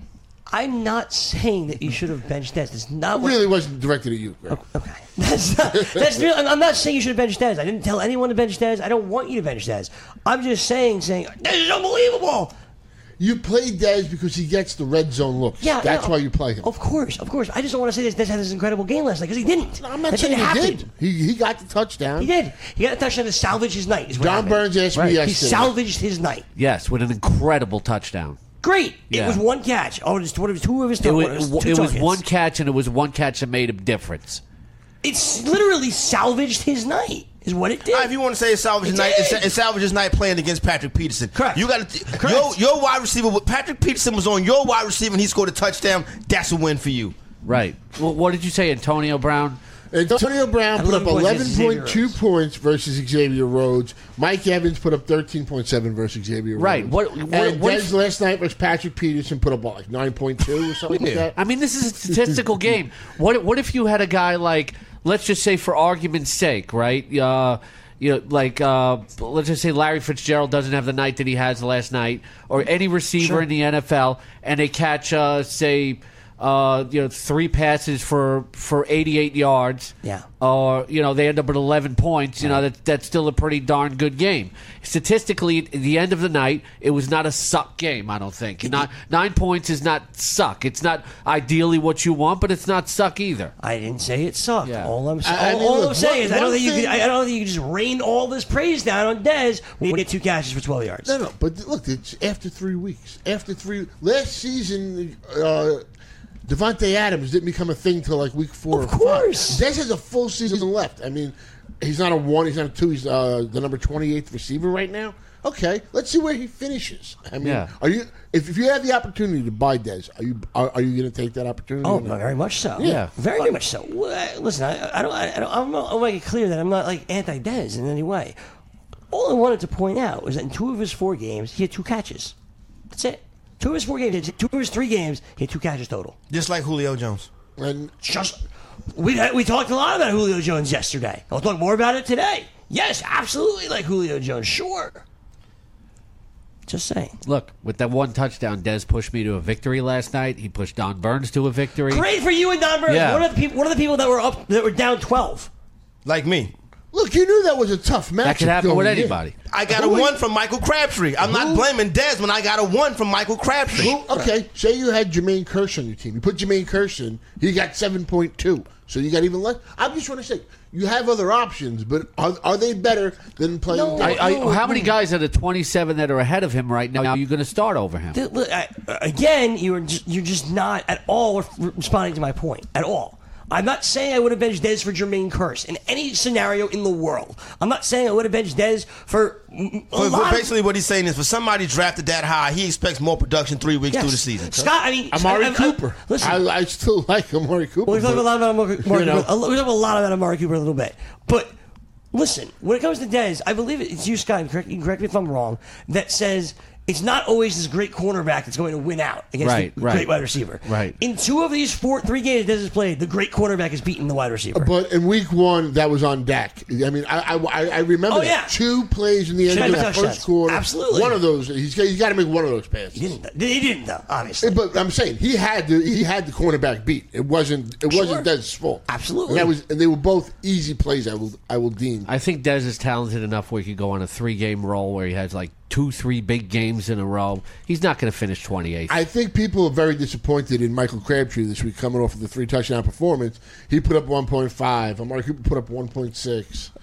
Speaker 3: I'm not saying that you should have benched Dez. It's not
Speaker 6: It
Speaker 3: what,
Speaker 6: really wasn't directed at you, Greg.
Speaker 3: Okay. That's not, that's real. I'm not saying you should have benched Dez. I didn't tell anyone to bench Dez. I don't want you to bench Dez. I'm just saying, saying, Dez is unbelievable.
Speaker 6: You play Dez because he gets the red zone looks.
Speaker 3: Yeah,
Speaker 6: That's
Speaker 3: yeah,
Speaker 6: why you play him.
Speaker 3: Of course, of course. I just don't want to say this. Dez had this incredible game last night because he didn't.
Speaker 6: No, I'm not
Speaker 3: That
Speaker 6: saying
Speaker 3: didn't
Speaker 6: he
Speaker 3: happen.
Speaker 6: did. He, he got the touchdown.
Speaker 3: He did. He got a touchdown to salvage his night. Is what
Speaker 6: John
Speaker 3: happened.
Speaker 6: Burns asked
Speaker 5: Right.
Speaker 6: me
Speaker 5: He
Speaker 3: He
Speaker 6: yesterday.
Speaker 3: salvaged his night.
Speaker 5: Yes, with an incredible touchdown.
Speaker 3: Great. It
Speaker 5: Yeah.
Speaker 3: was one catch. Oh, just one of his two of his
Speaker 5: It
Speaker 3: two,
Speaker 5: was,
Speaker 3: two
Speaker 5: it was
Speaker 3: targets.
Speaker 5: one catch, and it was one catch that made a difference.
Speaker 3: It's literally salvaged his night. Is what it did.
Speaker 4: Uh, if you want to say it's salvage
Speaker 3: It
Speaker 4: night, it's,
Speaker 3: did.
Speaker 4: it's salvage his night playing against Patrick Peterson.
Speaker 3: Correct.
Speaker 4: You got to
Speaker 3: Correct.
Speaker 4: your your wide receiver. Patrick Peterson was on your wide receiver and he scored a touchdown. That's a win for you.
Speaker 5: Right. Well, what did you say, Antonio Brown?
Speaker 6: Antonio Brown put up
Speaker 3: eleven points
Speaker 6: eleven
Speaker 3: versus
Speaker 6: point
Speaker 3: Xavier
Speaker 6: two
Speaker 3: Rhodes.
Speaker 6: points versus Xavier Rhodes. Mike Evans put up thirteen point seven versus Xavier Rhodes.
Speaker 5: Right. What- what-
Speaker 6: and
Speaker 5: what
Speaker 6: Dez
Speaker 5: if-
Speaker 6: last night was Patrick Peterson put up what, like nine point two or something like that.
Speaker 5: I mean, this is a statistical game. What what if you had a guy like, let's just say for argument's sake, right? Uh, you know, like uh, let's just say Larry Fitzgerald doesn't have the night that he has last night, or any receiver
Speaker 3: Sure.
Speaker 5: in the N F L, and they catch, uh, say, uh, you know, three passes for for eighty-eight yards.
Speaker 3: Yeah.
Speaker 5: Or you know, they end up with eleven points. You know, that that's still a pretty darn good game. Statistically, at the end of the night, it was not a suck game. I don't think. Not nine points is not suck. It's not ideally what you want, but it's not suck either.
Speaker 3: I didn't say it sucked.
Speaker 5: Yeah.
Speaker 3: All I'm, sa-
Speaker 6: I- I
Speaker 3: all,
Speaker 6: mean,
Speaker 3: all
Speaker 6: look,
Speaker 3: I'm saying
Speaker 6: one-
Speaker 3: is I don't
Speaker 6: one
Speaker 3: think you
Speaker 6: thing-
Speaker 3: could. I, I don't think you could just rain all this praise down on Dez when you get two catches for twelve yards.
Speaker 6: No, no, but look, it's after three weeks. After three last season, uh, Devontae Adams didn't become a thing till like week four.
Speaker 3: Of
Speaker 6: or
Speaker 3: course.
Speaker 6: five. Dez has a full season left. I mean, he's not a one, he's not a two. He's uh, the number twenty-eighth receiver right now. Okay, let's see where he finishes. I mean,
Speaker 5: Yeah.
Speaker 6: are you if, if you have the opportunity to buy Dez, are you are, are you going to take that opportunity?
Speaker 3: Oh,
Speaker 6: or not?
Speaker 3: very much so.
Speaker 5: Yeah.
Speaker 3: very, very much so. Well, I- Listen, I, I don't. I don't. I'm not, I'll make it clear that I'm not like anti-Dez in any way. All I wanted to point out was that in two of his four games, he had two catches. That's it. Two of his four games, two of his three games, he had two catches total.
Speaker 4: Just like Julio Jones.
Speaker 6: And
Speaker 3: Just we had, we talked a lot about Julio Jones yesterday. I'll talk more about it today. Yes, absolutely, like Julio Jones. Sure. Just saying.
Speaker 5: Look, with that one touchdown, Dez pushed me to a victory last night. He pushed Don Burns to a victory.
Speaker 3: Great for you and Don Burns.
Speaker 5: Yeah.
Speaker 3: One of the people. One of the people that were up that were down twelve.
Speaker 4: Like me.
Speaker 6: look, you knew that was a tough match.
Speaker 5: That could happen with anybody.
Speaker 4: I got a
Speaker 6: Who-
Speaker 4: one from Michael Crabtree. I'm not
Speaker 6: Who-
Speaker 4: blaming Dez when I got a one from Michael Crabtree.
Speaker 6: Well, okay, say you had Jermaine Kearse on your team. You put Jermaine Kearse in, he got seven point two. So you got even less. I'm just trying to say, you have other options, but are, are they better than playing
Speaker 3: No.
Speaker 6: Dez?
Speaker 5: I, I,
Speaker 3: No,
Speaker 5: how many
Speaker 3: no.
Speaker 5: guys out of twenty-seven that are ahead of him right now are you going to start over him?
Speaker 3: Th- look, I- Again, you're just, you're just not at all re- responding to my point at all. I'm not saying I would have benched Dez for Jermaine Kearse in any scenario in the world. I'm not saying I would have benched Dez for mm, a
Speaker 4: But,
Speaker 3: lot
Speaker 4: but
Speaker 3: of-
Speaker 4: basically, what he's saying is, for somebody drafted that high, he expects more production three weeks
Speaker 3: Yes.
Speaker 4: through the season.
Speaker 3: Scott, I mean,
Speaker 6: Amari
Speaker 3: I- I- I-
Speaker 6: Cooper.
Speaker 3: listen,
Speaker 6: I, I still like Amari Cooper.
Speaker 3: Well, we talked a
Speaker 6: but-
Speaker 3: lot about Amari, Amari
Speaker 6: you know.
Speaker 3: Cooper. We talked a lot about Amari Cooper a little bit, but listen, when it comes to Dez, I believe it's you, Scott. Correct, you can correct me if I'm wrong. That says it's not always this great cornerback that's going to win out against
Speaker 5: Right,
Speaker 3: the
Speaker 5: right.
Speaker 3: great wide receiver.
Speaker 5: Right.
Speaker 3: In two of these four, three games Dez has played, the great cornerback has beaten the wide receiver.
Speaker 6: But in week one, that was on Dak. I mean, I I, I remember
Speaker 3: Oh,
Speaker 6: that.
Speaker 3: yeah.
Speaker 6: two plays in the end
Speaker 3: Two
Speaker 6: of that
Speaker 3: touchdowns.
Speaker 6: first quarter.
Speaker 3: Absolutely.
Speaker 6: One of those, he's, he's got to make one of those passes.
Speaker 3: he didn't. He didn't though. Obviously.
Speaker 6: But I'm saying he had the he had the cornerback beat. It wasn't it
Speaker 3: Sure.
Speaker 6: wasn't Dez's fault.
Speaker 3: Absolutely.
Speaker 6: And that was and they were both easy plays. I will I will deem.
Speaker 5: I think Dez is talented enough where he could go on a three-game roll where he has like two, three big games in a row. He's not going to finish twenty-eighth.
Speaker 6: I think people are very disappointed in Michael Crabtree this week, coming off of the three touchdown performance. He put up one point five. Amari Cooper put up one point six.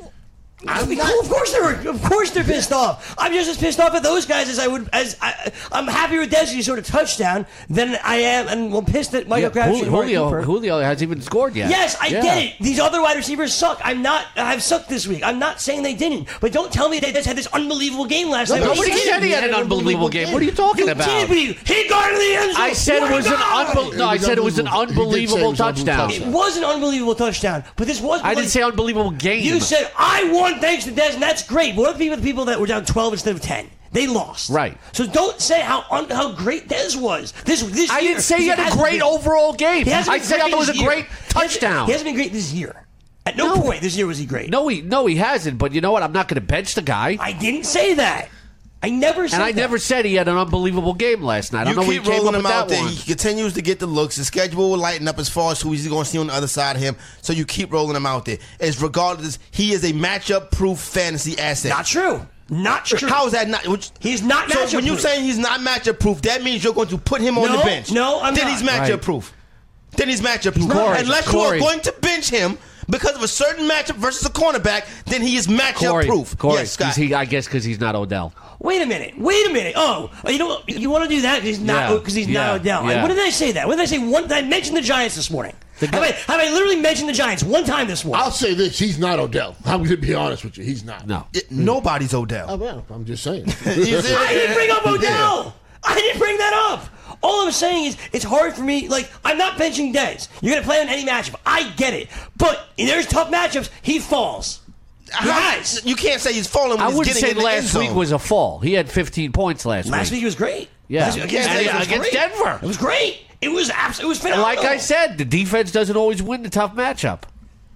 Speaker 3: I mean, of course they're of course they're pissed off. I'm just as pissed off at those guys as I would as I, I'm happier with Dez he sort of touchdown than I am, and I'm pissed at Michael
Speaker 5: Yeah,
Speaker 3: Crabtree.
Speaker 5: Jul-
Speaker 3: and Amari
Speaker 5: Julio,
Speaker 3: Cooper.
Speaker 5: Julio hasn't even scored yet.
Speaker 3: Yes, I
Speaker 5: Yeah.
Speaker 3: get it. These other wide receivers suck. I'm not. I've sucked this week. I'm not saying they didn't, but don't tell me they just had this unbelievable game last night.
Speaker 5: Nobody
Speaker 3: He
Speaker 5: said he had an unbelievable game. What are you talking
Speaker 3: You
Speaker 5: about?
Speaker 3: did, but he, he got in the end zone.
Speaker 5: I said it
Speaker 3: What a
Speaker 5: was an
Speaker 3: guy!
Speaker 5: unbelievable. No, I
Speaker 6: It was
Speaker 5: said it was an
Speaker 6: unbelievable. He did say it
Speaker 5: unbelievable
Speaker 6: was an
Speaker 5: touchdown.
Speaker 6: unbelievable
Speaker 3: It was an unbelievable touchdown, but this was.
Speaker 5: I didn't say unbelievable game.
Speaker 3: You said I won thanks to Dez, and that's great. But what are the people, the people that were down twelve instead of ten? They lost.
Speaker 5: Right.
Speaker 3: So don't say how un, how great Dez was. This this
Speaker 5: I
Speaker 3: year,
Speaker 5: didn't say he had a
Speaker 3: hasn't
Speaker 5: great
Speaker 3: been-
Speaker 5: overall game.
Speaker 3: he hasn't
Speaker 5: I
Speaker 3: been
Speaker 5: said
Speaker 3: great
Speaker 5: it was a
Speaker 3: this year.
Speaker 5: great
Speaker 3: He hasn't-
Speaker 5: touchdown.
Speaker 3: He hasn't been great this year. At no,
Speaker 5: No.
Speaker 3: point this year was he great.
Speaker 5: No, he no he hasn't. But you know what? I'm not going to bench the guy.
Speaker 3: I didn't say that. I never said
Speaker 5: And I
Speaker 3: that.
Speaker 5: never said he had an unbelievable game last night. I don't
Speaker 4: You
Speaker 5: know where he
Speaker 4: keep
Speaker 5: came
Speaker 4: rolling
Speaker 5: up
Speaker 4: him
Speaker 5: with
Speaker 4: out
Speaker 5: that
Speaker 4: there.
Speaker 5: one.
Speaker 4: He continues to get the looks. The schedule will lighten up as far as who he's going to see on the other side of him. So you keep rolling him out there. As regardless, he is a matchup-proof fantasy asset.
Speaker 3: Not true. Not true.
Speaker 4: How is that not? Which,
Speaker 3: He's not
Speaker 4: so
Speaker 3: matchup
Speaker 4: when you're
Speaker 3: proof.
Speaker 4: saying he's not matchup proof, that means you're going to put him on
Speaker 3: No,
Speaker 4: the bench.
Speaker 3: no, I'm
Speaker 4: then
Speaker 3: not.
Speaker 4: he's matchup
Speaker 5: Right.
Speaker 4: proof. Then he's matchup proof.
Speaker 5: Corey,
Speaker 4: Unless
Speaker 5: Corey.
Speaker 4: you are going to bench him because of a certain matchup versus a cornerback, then he is matchup
Speaker 5: Corey,
Speaker 4: proof.
Speaker 5: Corey,
Speaker 4: Yes, Scott.
Speaker 5: is he, I guess because he's not Odell.
Speaker 3: Wait a minute. Wait a minute. Oh, you know what? You want to do that because he's not
Speaker 5: Yeah,
Speaker 3: because he's
Speaker 5: yeah,
Speaker 3: not Odell.
Speaker 5: yeah.
Speaker 3: When did I say that? When did I say one? I mentioned the Giants this morning.
Speaker 5: The
Speaker 3: have, I, have I literally mentioned the Giants one time this morning?
Speaker 6: I'll say this: he's not Odell. I'm going to be honest with you. He's not.
Speaker 5: No.
Speaker 4: It- nobody's Odell.
Speaker 6: Oh, well, I'm just saying.
Speaker 4: He's in-
Speaker 3: I didn't bring up Odell. I didn't bring that up. All I'm saying is it's hard for me. Like, I'm not benching Dez. You're going to play on any matchup. I get it. But there's tough matchups. He falls. He
Speaker 4: How-
Speaker 3: has.
Speaker 4: You can't say he's falling when
Speaker 5: I
Speaker 4: he's
Speaker 5: wouldn't
Speaker 4: getting
Speaker 5: say
Speaker 4: in the end
Speaker 5: last week
Speaker 4: zone.
Speaker 5: was a fall. He had fifteen points last,
Speaker 3: Last
Speaker 5: week.
Speaker 3: week was great.
Speaker 5: Yeah.
Speaker 3: Last week against,
Speaker 5: And
Speaker 3: Denver was
Speaker 5: against
Speaker 3: great.
Speaker 5: Denver.
Speaker 3: It was great. It was abs- It was
Speaker 5: And
Speaker 3: phenomenal.
Speaker 5: like I said, the defense doesn't always win the tough matchup.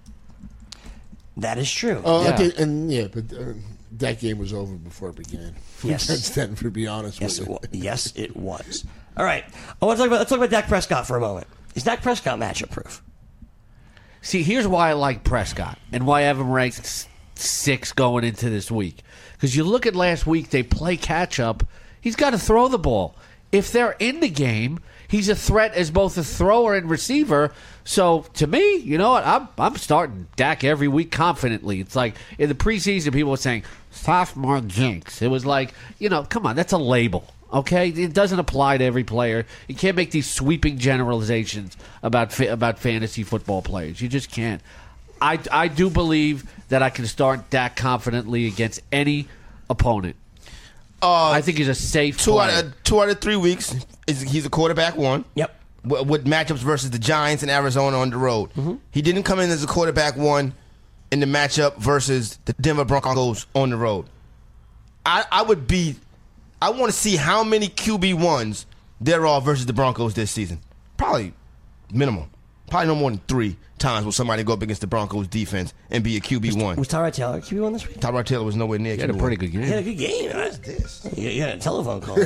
Speaker 3: That is true.
Speaker 6: Oh,
Speaker 5: Yeah.
Speaker 6: I think, and yeah, but uh, that game was over before it began.
Speaker 3: Yes.
Speaker 6: Against Denver, to be honest
Speaker 3: Yes,
Speaker 6: with
Speaker 3: it
Speaker 6: you.
Speaker 3: was. Yes, it was. All right. I want to talk about. Let's talk about Dak Prescott for a moment. Is Dak Prescott matchup proof?
Speaker 5: See, here's why I like Prescott and why I have him ranked s- six going into this week. Because you look at last week, they play catch up. He's got to throw the ball. If they're in the game, he's a threat as both a thrower and receiver. So to me, you know what? I'm I'm starting Dak every week confidently. It's like in the preseason, people were saying sophomore jinx. It was like, you know, come on, that's a label. Okay, it doesn't apply to every player. You can't make these sweeping generalizations about fa- about fantasy football players. You just can't. I, I do believe that I can start Dak confidently against any opponent.
Speaker 4: Uh,
Speaker 5: I think he's a safe
Speaker 4: two
Speaker 5: play.
Speaker 4: out of two out of three weeks. Is he's a quarterback one.
Speaker 3: Yep.
Speaker 4: With, with matchups versus the Giants and Arizona on the road.
Speaker 3: Mm-hmm.
Speaker 4: He didn't come in as a quarterback one in the matchup versus the Denver Broncos on the road. I, I would be. I want to see how many Q B ones there are versus the Broncos this season. Probably minimal. Probably no more than three times will somebody go up against the Broncos defense and be a Q B one.
Speaker 3: Was Tyrod Taylor Q B one this week?
Speaker 4: Tyrod Taylor was nowhere near
Speaker 5: He had a
Speaker 4: Q B one.
Speaker 5: pretty good
Speaker 3: He had a
Speaker 5: game.
Speaker 3: good game. What's
Speaker 4: this?
Speaker 3: You you had a telephone call.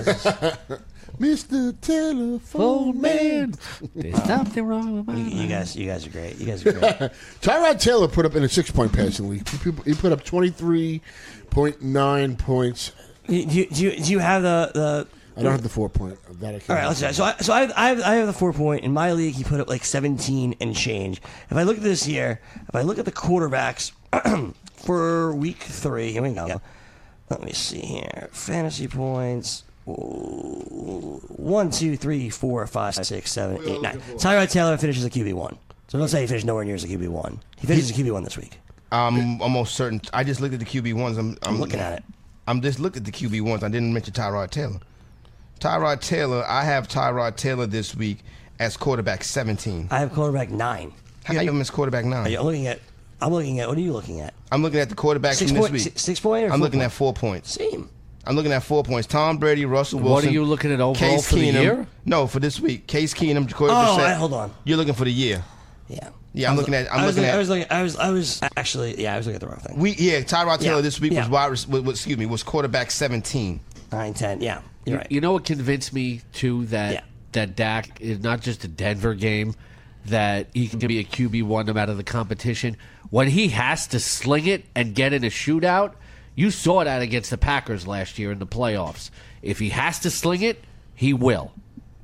Speaker 6: Mister Telephone Man.
Speaker 5: There's something wrong with my
Speaker 3: you, you guys, you guys are great. You guys are great.
Speaker 6: Tyrod Taylor put up in a six-point passing league. He put- He put up twenty-three point nine points.
Speaker 3: do, you, do, you, do you have the the?
Speaker 6: I don't have the four-point. That I can't
Speaker 3: All right, let's see. So I, so I have, I have I have the four point in my league. He put up like seventeen and change. If I look at this here, if I look at the quarterbacks for week three, here we go. Let me see here. Fantasy points. Ooh, one, two, three, four, five, six, seven, eight, nine. Tyrod Taylor finishes a Q B one. So don't say he finished nowhere near as a Q B one. He finishes a Q B one this week.
Speaker 4: I'm almost certain. I just looked at the Q B ones. I'm, I'm
Speaker 3: I'm looking at it.
Speaker 4: I'm just looked at the Q B ones. I didn't mention Tyrod Taylor. Tyrod Taylor. I have Tyrod Taylor this week as quarterback seventeen.
Speaker 3: I have quarterback nine.
Speaker 4: How you miss quarterback nine?
Speaker 3: I'm looking at. I'm looking at. What are you looking at?
Speaker 4: I'm looking at the quarterbacks
Speaker 3: Six
Speaker 4: from this
Speaker 3: point.
Speaker 4: week.
Speaker 3: Six, six point. Or
Speaker 4: I'm
Speaker 3: four
Speaker 4: looking
Speaker 3: point?
Speaker 4: at four points.
Speaker 3: Same.
Speaker 4: I'm looking at four points. Tom Brady, Russell Wilson.
Speaker 5: What are you looking at overall
Speaker 4: Case
Speaker 5: for the
Speaker 4: Keenum.
Speaker 5: year?
Speaker 4: No, for this week. Case Keenum, Jacoby
Speaker 3: Oh,
Speaker 4: Brissett.
Speaker 3: right, hold on.
Speaker 4: You're looking for the year.
Speaker 3: Yeah.
Speaker 4: Yeah, I'm
Speaker 3: I was-
Speaker 4: looking at- I'm
Speaker 3: I was
Speaker 4: looking at-
Speaker 3: I was looking. I was. I was actually. Yeah, I was looking at the wrong thing.
Speaker 4: We yeah, Tyrod Taylor
Speaker 3: Yeah,
Speaker 4: this week
Speaker 3: yeah.
Speaker 4: was wide. res- Was, was, excuse me, was quarterback seventeen.
Speaker 3: Nine, ten. Yeah, you're right.
Speaker 5: You know what convinced me too that
Speaker 3: Yeah.
Speaker 5: that Dak is not just a Denver game, that he can be a Q B one no matter the competition. When he has to sling it and get in a shootout, you saw that against the Packers last year in the playoffs. If he has to sling it, he will.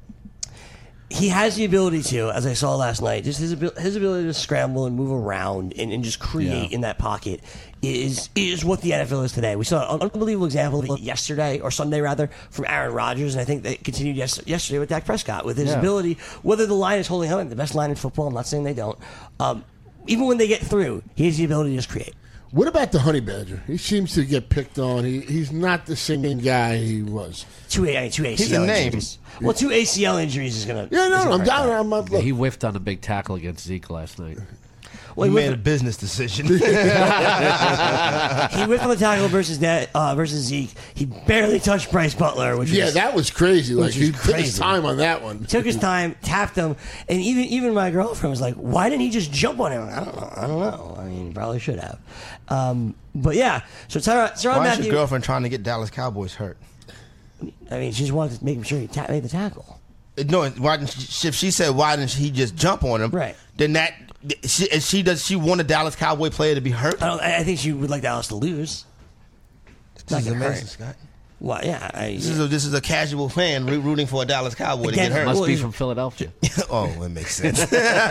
Speaker 3: He has the ability to, as I saw last night, just his abil- his ability to scramble and move around and, and just create
Speaker 5: Yeah.
Speaker 3: in that pocket is is what the N F L is today. We saw an unbelievable example of it yesterday or Sunday rather from Aaron Rodgers, and I think that continued yes- yesterday with Dak Prescott with his
Speaker 5: Yeah.
Speaker 3: ability. Whether the line is holding him, the best line in football. I'm not saying they don't. Um, even when they get through, he has the ability to just create.
Speaker 6: What about the Honey Badger? He seems to get picked on. He He's not the same guy he was.
Speaker 3: Two, A- I mean, two A C L
Speaker 4: He's a name.
Speaker 3: injuries. Well, two A C L injuries is gonna.
Speaker 6: Yeah,
Speaker 3: is
Speaker 6: no,
Speaker 3: gonna
Speaker 6: no I'm
Speaker 3: hurt
Speaker 6: down.
Speaker 3: that.
Speaker 6: I'm up.
Speaker 5: He whiffed on a big tackle against Zeke last night.
Speaker 3: Well,
Speaker 4: he
Speaker 3: he
Speaker 4: made
Speaker 3: went-
Speaker 4: a business decision.
Speaker 3: He whiffed on the tackle versus that, uh, versus Zeke. He barely touched Bryce Butler, which
Speaker 6: Yeah,
Speaker 3: was,
Speaker 6: that was crazy. Like
Speaker 3: which
Speaker 6: he
Speaker 3: is
Speaker 6: took his
Speaker 3: crazy.
Speaker 6: time on that one.
Speaker 3: took his time, tapped him, and even even my girlfriend was like, "Why didn't he just jump on him?" I don't know. I don't know. I mean, he probably should have. Um, but yeah, so Tyrann Tyrann
Speaker 4: Why is
Speaker 3: Mathieu.
Speaker 4: your girlfriend trying to get Dallas Cowboys hurt?
Speaker 3: I mean, she just wanted to make sure he ta- made the tackle.
Speaker 4: No, why didn't she, if she said why didn't he just jump on him?
Speaker 3: Right.
Speaker 4: Then that she, and she does she want a Dallas Cowboy player to be hurt?
Speaker 3: I don't. I I think she would like Dallas to lose.
Speaker 4: This is
Speaker 3: gonna
Speaker 4: amazing,
Speaker 3: hurt.
Speaker 4: Scott.
Speaker 3: Well, yeah. I,
Speaker 4: This is a, this is a casual fan re- rooting for a Dallas Cowboy
Speaker 3: Again,
Speaker 4: to get hurt.
Speaker 5: Must
Speaker 3: Well,
Speaker 5: be
Speaker 3: he's-
Speaker 5: from Philadelphia.
Speaker 4: Oh, it makes sense.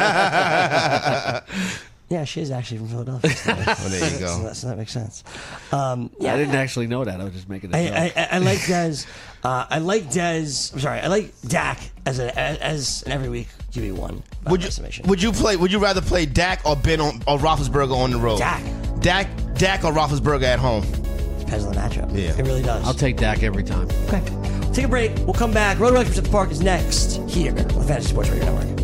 Speaker 3: yeah, she is actually from Philadelphia. So,
Speaker 4: Well, there you go.
Speaker 3: so that, so that makes sense. Um, yeah,
Speaker 5: I didn't actually know that. I was just making a joke.
Speaker 3: I, I, I like Dez. Uh, I like Dez. I'm sorry. I like Dak as a as, as an every week Q B one. by
Speaker 4: Would
Speaker 3: my
Speaker 4: you
Speaker 3: estimation.
Speaker 4: would you play? Would you rather play Dak or Ben on, or Roethlisberger on the road?
Speaker 3: Dak.
Speaker 4: Dak, Dak or Roethlisberger at home?
Speaker 3: Depends on the matchup.
Speaker 4: Yeah.
Speaker 3: It really does.
Speaker 5: I'll take Dak every time.
Speaker 3: Okay. Take a break. We'll come back. Road Experts at the Park is next here on Fantasy Sports Radio Network.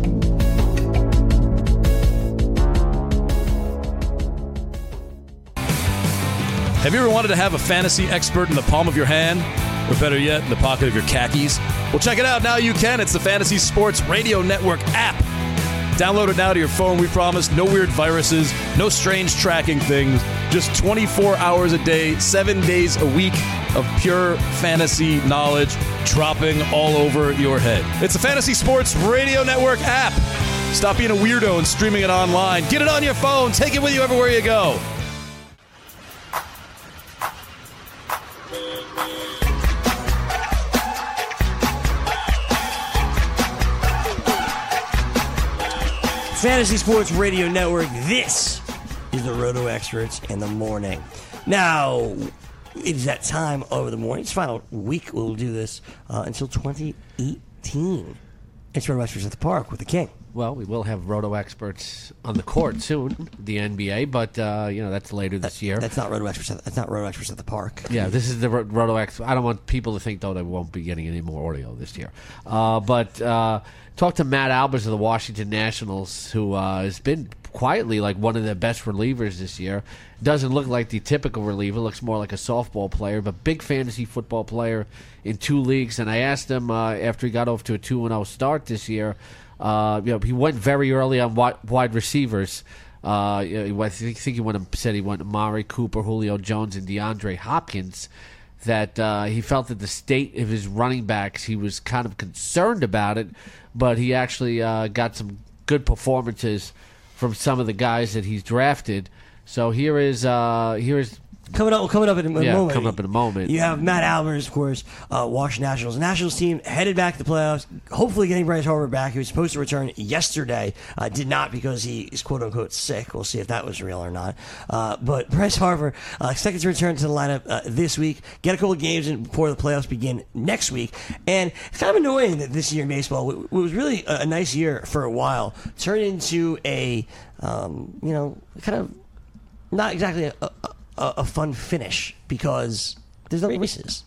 Speaker 2: Have you ever wanted to have a fantasy expert in the palm of your hand? Or better yet, in the pocket of your khakis? Well, check it out. Now you can. It's the Fantasy Sports Radio Network app. Download it now to your phone. We promise no weird viruses, no strange tracking things. Just twenty-four hours a day, seven days a week of pure fantasy knowledge dropping all over your head. It's the Fantasy Sports Radio Network app. Stop being a weirdo and streaming it online. Get it on your phone. Take it with you everywhere you go.
Speaker 3: Fantasy Sports Radio Network. This is the Roto Experts in the morning. Now, it is that time of the morning. It's final week. We'll do this uh, until twenty eighteen. It's Roto Experts at the Park with the King.
Speaker 5: Well, we will have roto experts on the court soon, the N B A, but uh, you know that's later this year.
Speaker 3: That's not Roto Experts. At, that's not Roto Experts at the Park.
Speaker 5: Yeah, this is the ro- roto ex. I don't want people to think though they won't be getting any more audio this year. Uh, but uh, talk to Matt Albers of the Washington Nationals, who uh, has been quietly like one of their best relievers this year. Doesn't look like the typical reliever. Looks more like a softball player, but big fantasy football player in two leagues. And I asked him uh, after he got off to a two and oh start this year. Uh, you know, he went very early on wide, wide receivers. Uh, you know, I think, think he went, said he went Amari Cooper, Julio Jones, and DeAndre Hopkins. That uh, he felt that the state of his running backs, he was kind of concerned about it, but he actually uh, got some good performances from some of the guys that he's drafted. So here is uh, here is.
Speaker 3: Coming up, coming up in a
Speaker 5: Yeah,
Speaker 3: moment.
Speaker 5: coming up in a moment.
Speaker 3: You have Matt Albers, of course, uh, Washington Nationals. The Nationals team headed back to the playoffs, hopefully getting Bryce Harper back. He was supposed to return yesterday. Uh, did not because he is quote-unquote sick. We'll see if that was real or not. Uh, but Bryce Harper uh, expected to return to the lineup uh, this week, get a couple of games in before the playoffs begin next week. And it's kind of annoying that this year in baseball, what was really a, a nice year for a while, turned into a, um, you know, kind of not exactly a, a A, a fun finish because there's no races.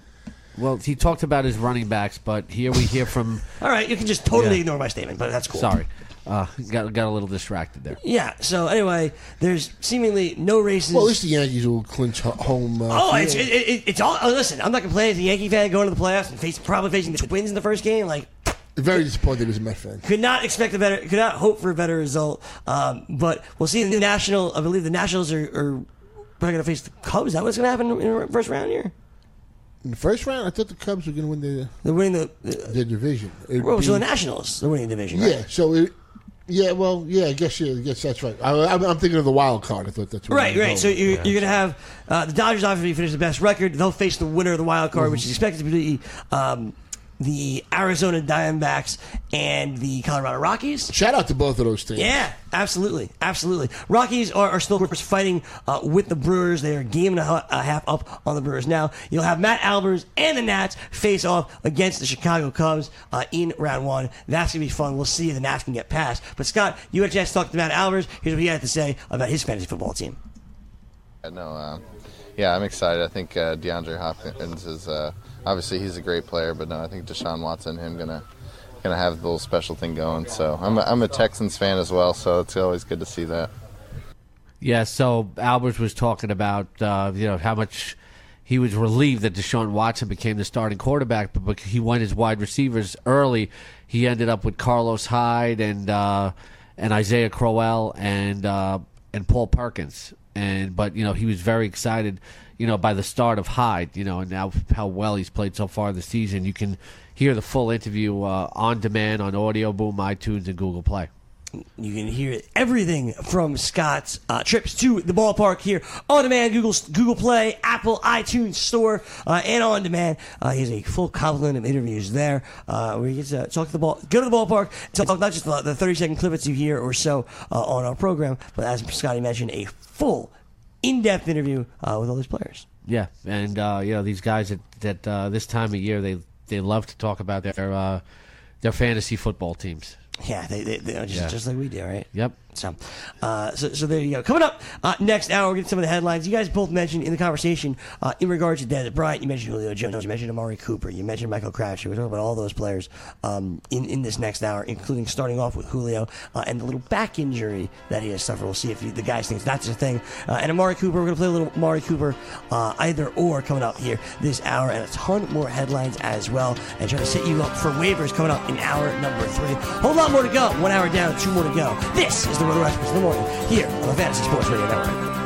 Speaker 5: Well, he talked about his running backs, but here we hear from.
Speaker 3: All right, you can just totally
Speaker 5: Yeah.
Speaker 3: ignore my statement, but that's cool.
Speaker 5: Sorry, uh, got got a little distracted there.
Speaker 3: Yeah. So anyway, there's seemingly no races.
Speaker 6: Well, at least the Yankees will clinch ho- home. Uh,
Speaker 3: oh,
Speaker 6: field.
Speaker 3: it's it, it, it's all. Oh, listen, I'm not complaining as a Yankee fan going to the playoffs and face, probably facing the Twins in the first game. Like,
Speaker 6: Very disappointed as a Met fan.
Speaker 3: could not expect a better, could not hope for a better result. Um, but we'll see. The National, I believe the Nationals are, are probably going to face the Cubs. Is that what's going to happen in the first round here?
Speaker 6: In the first round, I thought the Cubs were going to win the,
Speaker 3: They're winning the. the
Speaker 6: the division. It'd
Speaker 3: well, so
Speaker 6: be-
Speaker 3: the Nationals, they're winning the division. Right?
Speaker 6: yeah, so it, yeah, well, yeah, I guess yeah, I guess that's right. I, I'm, I'm thinking of the wild card. I thought that's where
Speaker 3: Right,
Speaker 6: we were
Speaker 3: right.
Speaker 6: going.
Speaker 3: So you're, you're going to have uh, the Dodgers obviously finish the best record. They'll face the winner of the wild card, which is expected to be um, the Arizona Diamondbacks and the Colorado Rockies.
Speaker 6: Shout out to both of those teams.
Speaker 3: Yeah, absolutely, absolutely. Rockies are, are still, of course, fighting uh, with the Brewers. They are a game and a, hu- a half up on the Brewers now. You'll have Matt Albers and the Nats face off against the Chicago Cubs uh, in round one. That's going to be fun. We'll see if the Nats can get past. But, Scott, you had a chance to talk to Matt Albers. Here's what he had to say about his fantasy football team.
Speaker 8: No, uh, yeah, I'm excited. I think uh, DeAndre Hopkins is uh, obviously he's a great player, but no, I think Deshaun Watson, him gonna gonna have the little special thing going. So I'm a, I'm a Texans fan as well, so it's always good to see that.
Speaker 5: Yeah. So Albers was talking about uh, you know how much he was relieved that Deshaun Watson became the starting quarterback, but because he went his wide receivers early, he ended up with Carlos Hyde and uh, and Isaiah Crowell and uh, and Paul Perkins. And but you know he was very excited, you know, by the start of Hyde, you know, and now how well he's played so far this season. You can hear the full interview uh, on demand on Audio Boom, iTunes, and Google Play.
Speaker 3: You can hear everything from Scott's uh, trips to the ballpark here on demand, Google Google Play, Apple, iTunes Store, uh, and on demand. Uh, he has a full complement of interviews there uh, where he gets to talk to the ball, go to the ballpark, talk not just the, the thirty second clippets you hear or so uh, on our program, but as Scotty mentioned, a full in-depth interview uh, with all these players.
Speaker 5: Yeah, and uh, you know these guys at that uh, this time of year they they love to talk about their uh, their fantasy football teams.
Speaker 3: Yeah, they, they, they just,
Speaker 5: Yeah.
Speaker 3: just like we do, right?
Speaker 5: Yep.
Speaker 3: So, uh, so, so there you go. Coming up uh, next hour, we'll get some of the headlines. You guys both mentioned in the conversation uh, in regards to Dennis Bryant. You mentioned Julio Jones. You mentioned Amari Cooper. You mentioned Michael Crabtree. We're talking about all those players um, in, in this next hour, including starting off with Julio uh, and the little back injury that he has suffered. We'll see if he, the guys think that's a thing. Uh, and Amari Cooper, we're going to play a little Amari Cooper uh, either or coming up here this hour, and a ton more headlines as well. And try to set you up for waivers coming up in hour number three. A whole lot more to go. One hour down, two more to go. This is the Roto Experts in the morning here on the Fantasy Sports Radio Network.